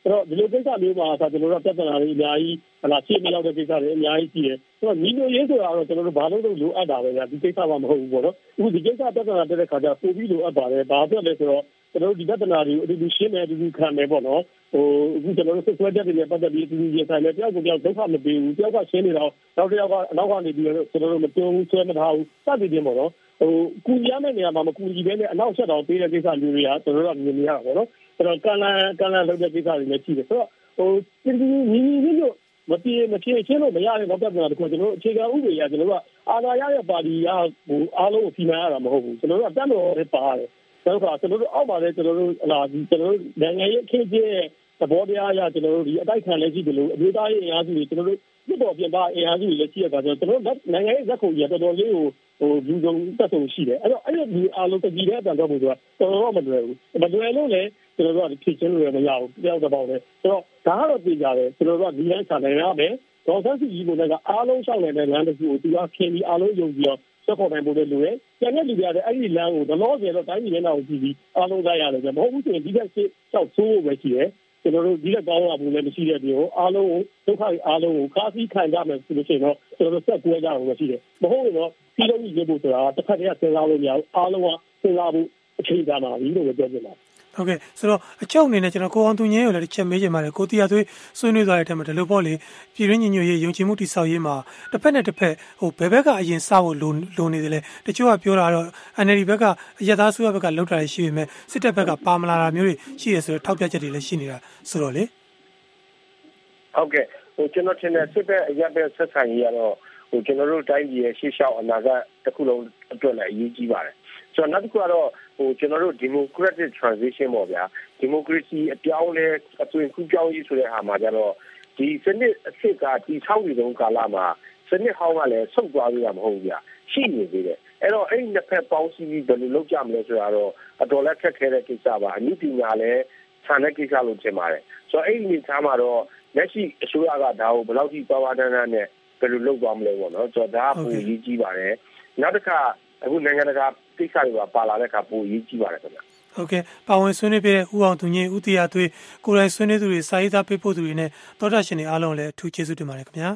တော့ဒီလိုကိစ္စမျိုးမှာကျွန်တော်တို့ပြဿနာတွေအများကြီးရှင်းမလောက်တဲ့ကိစ္စတွေအများကြီးရှိတယ်ဆိုတော့ညီညွတ်ရေးဆိုတာတော့ကျွန်တော်တို့ဘာလို့လိုအပ်တာပဲဗျာဒီကိစ္စမှမဟုတ်ဘူးပေါ့နော်အခုဒီကိစ္စပြဿနာတက်တဲ့ခါကျပို့ပြီးလိုအပ်ပါတယ်ဘာဖြစ်လဲဆိုတော့ကျွန်တော်တို့ဒီပြဿနာတွေအတူတူရှင်းမယ်အတူတူခံမယ်ပေါ့နော်အခုကျွန်တော်တို့ဆွဲချက်တွေနဲ့ပတ်သက်ပြီးအတူတူရင်ဆိုင်မယ်တယောက်ကိုတယောက်ဒုက္ခမပေးဘူးတယောက်ကရှင်းနေတော့နောက်တစ်ယောက်ကအနောက်ကနေပြီးတော့ကျွန်တော်တို့မတွန်းဘူးဆွဲမထားဘူးစသည်ဖြင့်ပေါ့နော်ကူညီရမယ့်နေရာမှာမကူညီဘဲနဲ့အနောက်ဆက်တောင်ပေးတဲ့ကိစ္စမျိုးတွေကကျွန်တော်တို့ကမြင်နေရတာပေါ့နော်အဲ့တော့ကန်လန်လုပ်တဲ့ကိစ္စတွေလည်းရှိတယ်ဆိုတော့ဒီညီလို့မပြေချင်းလို့မရတဲ့နောက်ပြဿနာတခုကျွန်တော်တို့အခြေခံဥပဒေအရကျွန်တော်တို့ကအာဏာရတဲ့ပါတီကအားလုံးကိုဖိမှန်ရတာမဟုတ်ဘူးကျွန်တော်တို့ကတတ်တော်ပဲပါတယ်ကျွန်တော်တို့အောက်ပါလေကျွန်တော်တို့နိုင်ငံရေးအခင်းကျင်းသဘောတရားအရကျွန်တော်တို့ဒီအတိုက်ခံလည်းရှိတယ်လို့အမျိုးသားရေးအင်အားစုတွေကျွန်တော်တို့ပြည်တော်ပြင်ပအင်အားစုတွေလည်းရှိရတာဆိုတော့ကျွန်တော်တို့နိုင်ငံရေးဇက်ခုံကြီးတော်တော်လေးကိုလူစုံတက်ဆုံရှိတယ်အဲ့တော့အဲ့ဒီအားလုံးတကြီးတဲ့အတန်တော့ဘူးဆိုတာတော်တော်မလွယ်ဘူးမလွယ်လို့လည်းကျွန်တော်တို့ကဖြစ်ချင်းလို့မရဘူးတယောက်တစ်ပေါက်နဲ့ဆိုတော့ဒါကတော့သိကြတယ်ကျွန်တော်တို့ကဒီလမ်းချနိုင်ရမယ်ဒေါ်ဆန်းစုကြည်ကအားလုံးရှောက်နေတဲ့လမ်းတစ်ခုကိုသူကခင်ပြီးအားလုံးယုံကြည်အောင်ဆက်ခေါ်နိုင်ဖို့လည်းလိုတယ်ကျန်တဲ့လူတွေကလည်းအဲ့ဒီလမ်းကိုတော့လောဆယ်တော့တိုင်းပြည်ထဲမှာကြည့်ပြီးအားလုံးသားရတယ်မဟုတ်ဘူးဆိုရင်ဒီကရှေ့လျှောက်ဆိုးဖို့ပဲရှိတယ်ကျွန်တော်တို့ဒီလက်ကောင်းရဘူးလည်းမရှိတဲ့ပြည်ကိုအားလုံးကိုဒုက္ခတွေအားလုံးကိုကားစီးခံကြမယ်ဆိုလို့ရှိရင်တော့ကျွန်တော်တို့ဆက်ကွဲကြအောင်ပဲရှိတယ်မဟုတ်ရင်တော့ပြည်လုံးကြီးဖို့ဆိုတာတစ်ခါတည်းစဉ်းစားလို့မရဘူးအားလုံးကစဉ်းစားဖို့အခြေခံပါပြီလို့ပြောပြတယ်ဟုတ်ကဲ့ဆိုတော့အချုပ်အနေနဲ့ကျွန်တော်ကိုအောင်သူငင်းကိုလည်းတစ်ချက်မေးချင်ပါတယ်ကိုတီယာသွေးဆွေးနွေးသွားတဲ့အထက်မှာဒီလိုပေါ့လေပြည်ရင်းညီညွတ်ရေးယုံကြည်မှုတည်ဆောက်ရေးမှာတစ်ဖက်နဲ့တစ်ဖက်ဘယ်ဘက်ကအရင်စဖို့လိုနေတယ်လဲတချို့ကပြောတာတော့ NLD ဘက်ကအရက်သားစုဘက်ကလောက်တာရှိပေမဲ့စစ်တပ်ဘက်ကပါမလာတာမျိုးတွေရှိရဆိုတော့ထောက်ပြချက်တွေလည်းရှိနေတာဆိုတော့လေဟုတ်ကဲ့ကျွန်တော်ထင်တယ်စစ်ဘက်အရက်ဘက်ဆက်ဆံရေးကတော့ကျွန်တော်တို့တိုင်းပြည်ရဲ့ရှေ့လျှောက်အနာဂတ်တစ်ခုလုံးအတွက်လည်းအရေးကြီးပါတယ်ဆိုတော့နောက်တစ်ခုကတော့ကျွန်တော်တို့ democratic transition ပေါ့ဗျာ democracy အပြောင်းလဲအသွင်ကူးပြောင်းရေးဆိုတဲ့ဟာမှာကျတော့ဒီစနစ်အစ်စ်ကဒီ6နှစ်လုံးကာလမှာစနစ်ဟောင်းကလည်းဆုတ်သွားပြီမဟုတ်ဘူးဗျာရှိနေသေးတယ်အဲ့တော့အဲ့ဒီနှစ်ဖက်ပေါင်းစည်းပြီးဘယ်လိုလုပ်ကြမလဲဆိုတာတော့အတော်လက်ခက်ခဲတဲ့ကိစ္စပါအနည်းပညာလည်းဆန်တဲ့ကိစ္စလို့ထင်ပါတယ်ဆိုတော့အဲ့ဒီအနေထားမှာတော့လက်ရှိအစိုးရကဒါကိုဘယ်လောက်ထိပါဝါတန်းတန်းနဲ့ဘယ်လိုလုပ်သွားမလဲပေါ့နော်ဆိုတော့ဒါကပိုအရေးကြီးပါတယ်နောက်တစ်ခါအခုနိုင်ငံတကာကိစ္စတွေပါလာတဲ့အခါပိုအရေးကြီးပါတယ်ခင်ဗျဟုတ်ကဲ့ပါဝင်ဆွေးနွေးပြတဲ့ဦးအောင်သူငင်းဦးတီယာသွေးကိုယ်တိုင်ဆွေးနွေးသူတွေစာရေးသားပေးပို့သူတွေနဲ့သောတာရှင်တွေအားလုံးလည်းအထူးကျေးဇူးတင်ပါတယ်ခင်ဗျာ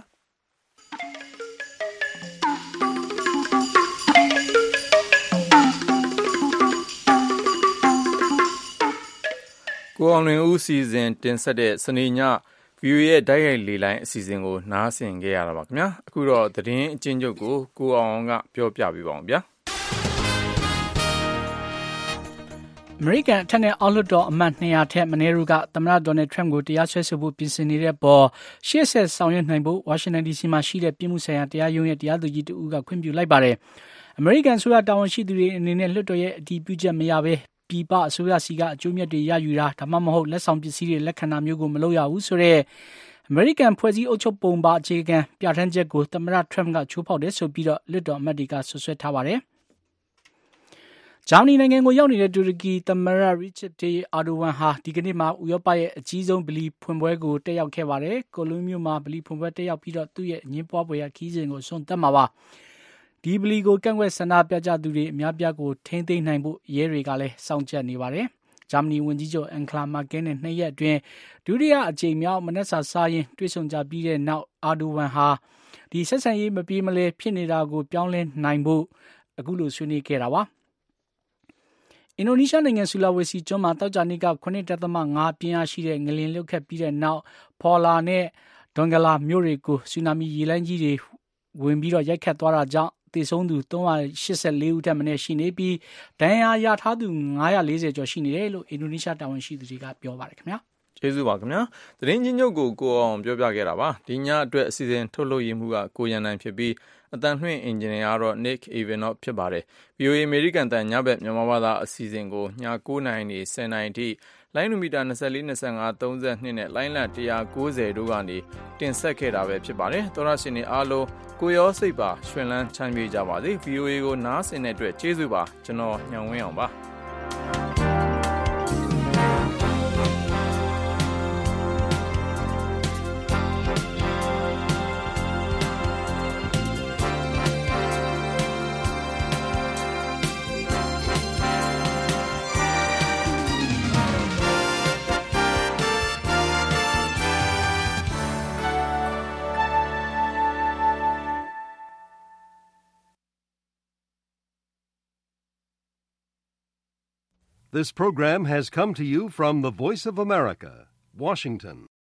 ကိုအောင်လွင်ဦးစီစဉ်တင်ဆက်တဲ့စနေည VOA ရဲ့တိုက်ရိုက်လေလိုင်းအစီအစဉ်ကိုနားဆင်ခဲ့ရတာပါခင်ဗျာအခုတော့သတင်းအကျဉ်းချုပ်ကိုကိုအောင်ကပြောပြပေးပါအောင်ဗျာအမေရိကန်အထက်နဲ့အောက်လွှတ်တော်အမတ်200ထက်မနည်းတို့ကသမ္မတဒေါ်နယ်ထရမ့်ကိုတရားစွဲဆိုဖို့ပြင်ဆင်နေတဲ့ပေါ်ရှေ့ဆက်ဆောင်ရွက်နိုင်ဖို့ဝါရှင်တန် DC မှာရှိတဲ့ပြည်မှုဆိုင်ရာတရားရုံးရဲ့တရားသူကြီးတဦးကခွင့်ပြုလိုက်ပါတယ်အမေရိကန်ဆိုရတာဝန်ရှိသူတွေအနေနဲ့လွှတ်တော်ရဲ့အတည်ပြုချက်မရဘဲပြည်ပအစိုးရစီကအကျိုးမြတ်တွေရယူတာဒါမှမဟုတ်လက်ဆောင်ပစ္စည်းတွေလက်ခံတာမျိုးကိုမလုပ်ရဘူးဆိုတော့အမေရိကန်ဖွဲ့စည်းအုပ်ချုပ်ပုံပါအခြေခံပြဋ္ဌာန်းချက်ကိုသမ္မတထရမ့်ကချိုးဖောက်တယ်ဆိုပြီးတော့လွှတ်တော်အမတ်တွေကဆွဆွဲထားပါတယ်ဂျာမနီနိုင်ငံကိုရောက်နေတဲ့တူရကီသမ္မတရီချတ်တေးအာဒိုဝမ်ဟာဒီကနေ့မှာဥရောပရဲ့အကြီးဆုံးဗလီဖွင့်ပွဲကိုတက်ရောက်ခဲ့ပါတယ်။ကိုလိုမျိုးမှာဗလီဖွင့်ပွဲတက်ရောက်ပြီးတော့သူ့ရဲ့အငင်းပွားပွဲရခီးစဉ်ကိုဆုံးသက်မှာပါ။ဒီဗလီကိုကန့်ကွက်ဆန္ဒပြကြသူတွေအများပြားကိုထိန်းသိမ်းနိုင်ဖို့ရဲတွေကလည်းစောင့်ကြပ်နေပါတယ်။ဂျာမနီဝန်ကြီးချုပ်အန်ဂလာမာကဲနဲ့2ရက်အတွင်းဒုတိယအကြိမ်မြောက်မနက်စာစားရင်တွေ့ဆုံကြပြီးတဲ့နောက်အာဒိုဝမ်ဟာဒီဆက်ဆံရေးမပြေမလဲဖြစ်နေတာကိုပြောင်းလဲနိုင်ဖို့အခုလိုဆွေးနွေးခဲ့တာပါ။အင်ဒိုနီးရှားနိုင်ငံဆူလာဝေစီကျွန်းမှာတောက်ကြနေ့က 9.5 ပြင်းအားရှိတဲ့ငလျင်လှုပ်ခတ်ပြီးတဲ့နောက်ဖော်လာနဲ့ဒွန်ဂလာမြို့တွေကိုဆူနာမီရေလှိုင်းကြီးတွေဝင်ပြီးတော့ရိုက်ခတ်သွားတာကြောင့်သေဆုံးသူ384ဦးထက်မနည်းရှိနေပြီးဒဏ်ရာရထားသူ940ကျော်ရှိနေတယ်လို့အင်ဒိုနီးရှားတာဝန်ရှိသူတွေကပြောပါတယ်ခင်ဗျာကျေးဇူးပါခင်ဗျာသတင်းချင်းချုပ်ကိုအောင်ပြောပြခဲ့တာပါဒီညအတွက်အစီအစဉ်ထုတ်လုပ်ရမှုကကိုရန်နိုင်ဖြစ်ပြီးအတန်လွှင့်အင်ဂျင်နီယာကတော့ Nick Evanoff ဖြစ်ပါတယ် VOA အမေရိကန်တန်ညဘက်မြန်မာဘာသာအစီအစဉ်ကိုည9:00နာရီနဲ့10:00နာရီထိလိုင်းနူမီတာ24 25 32နဲ့လိုင်းလ190တို့ကနေတင်ဆက်ခဲ့တာပဲဖြစ်ပါတယ်သောရရှင်တွေအားလုံးကိုရောစိတ်ပါရွှင်လန်းချမ်းမြေ့ကြပါစေ VOA ကိုနားဆင်တဲ့အတွက်ကျေးဇူးပါကျွန်တော်ညောင်ဝင်းအောင်ပါ This program has come to you from the Voice of America, Washington.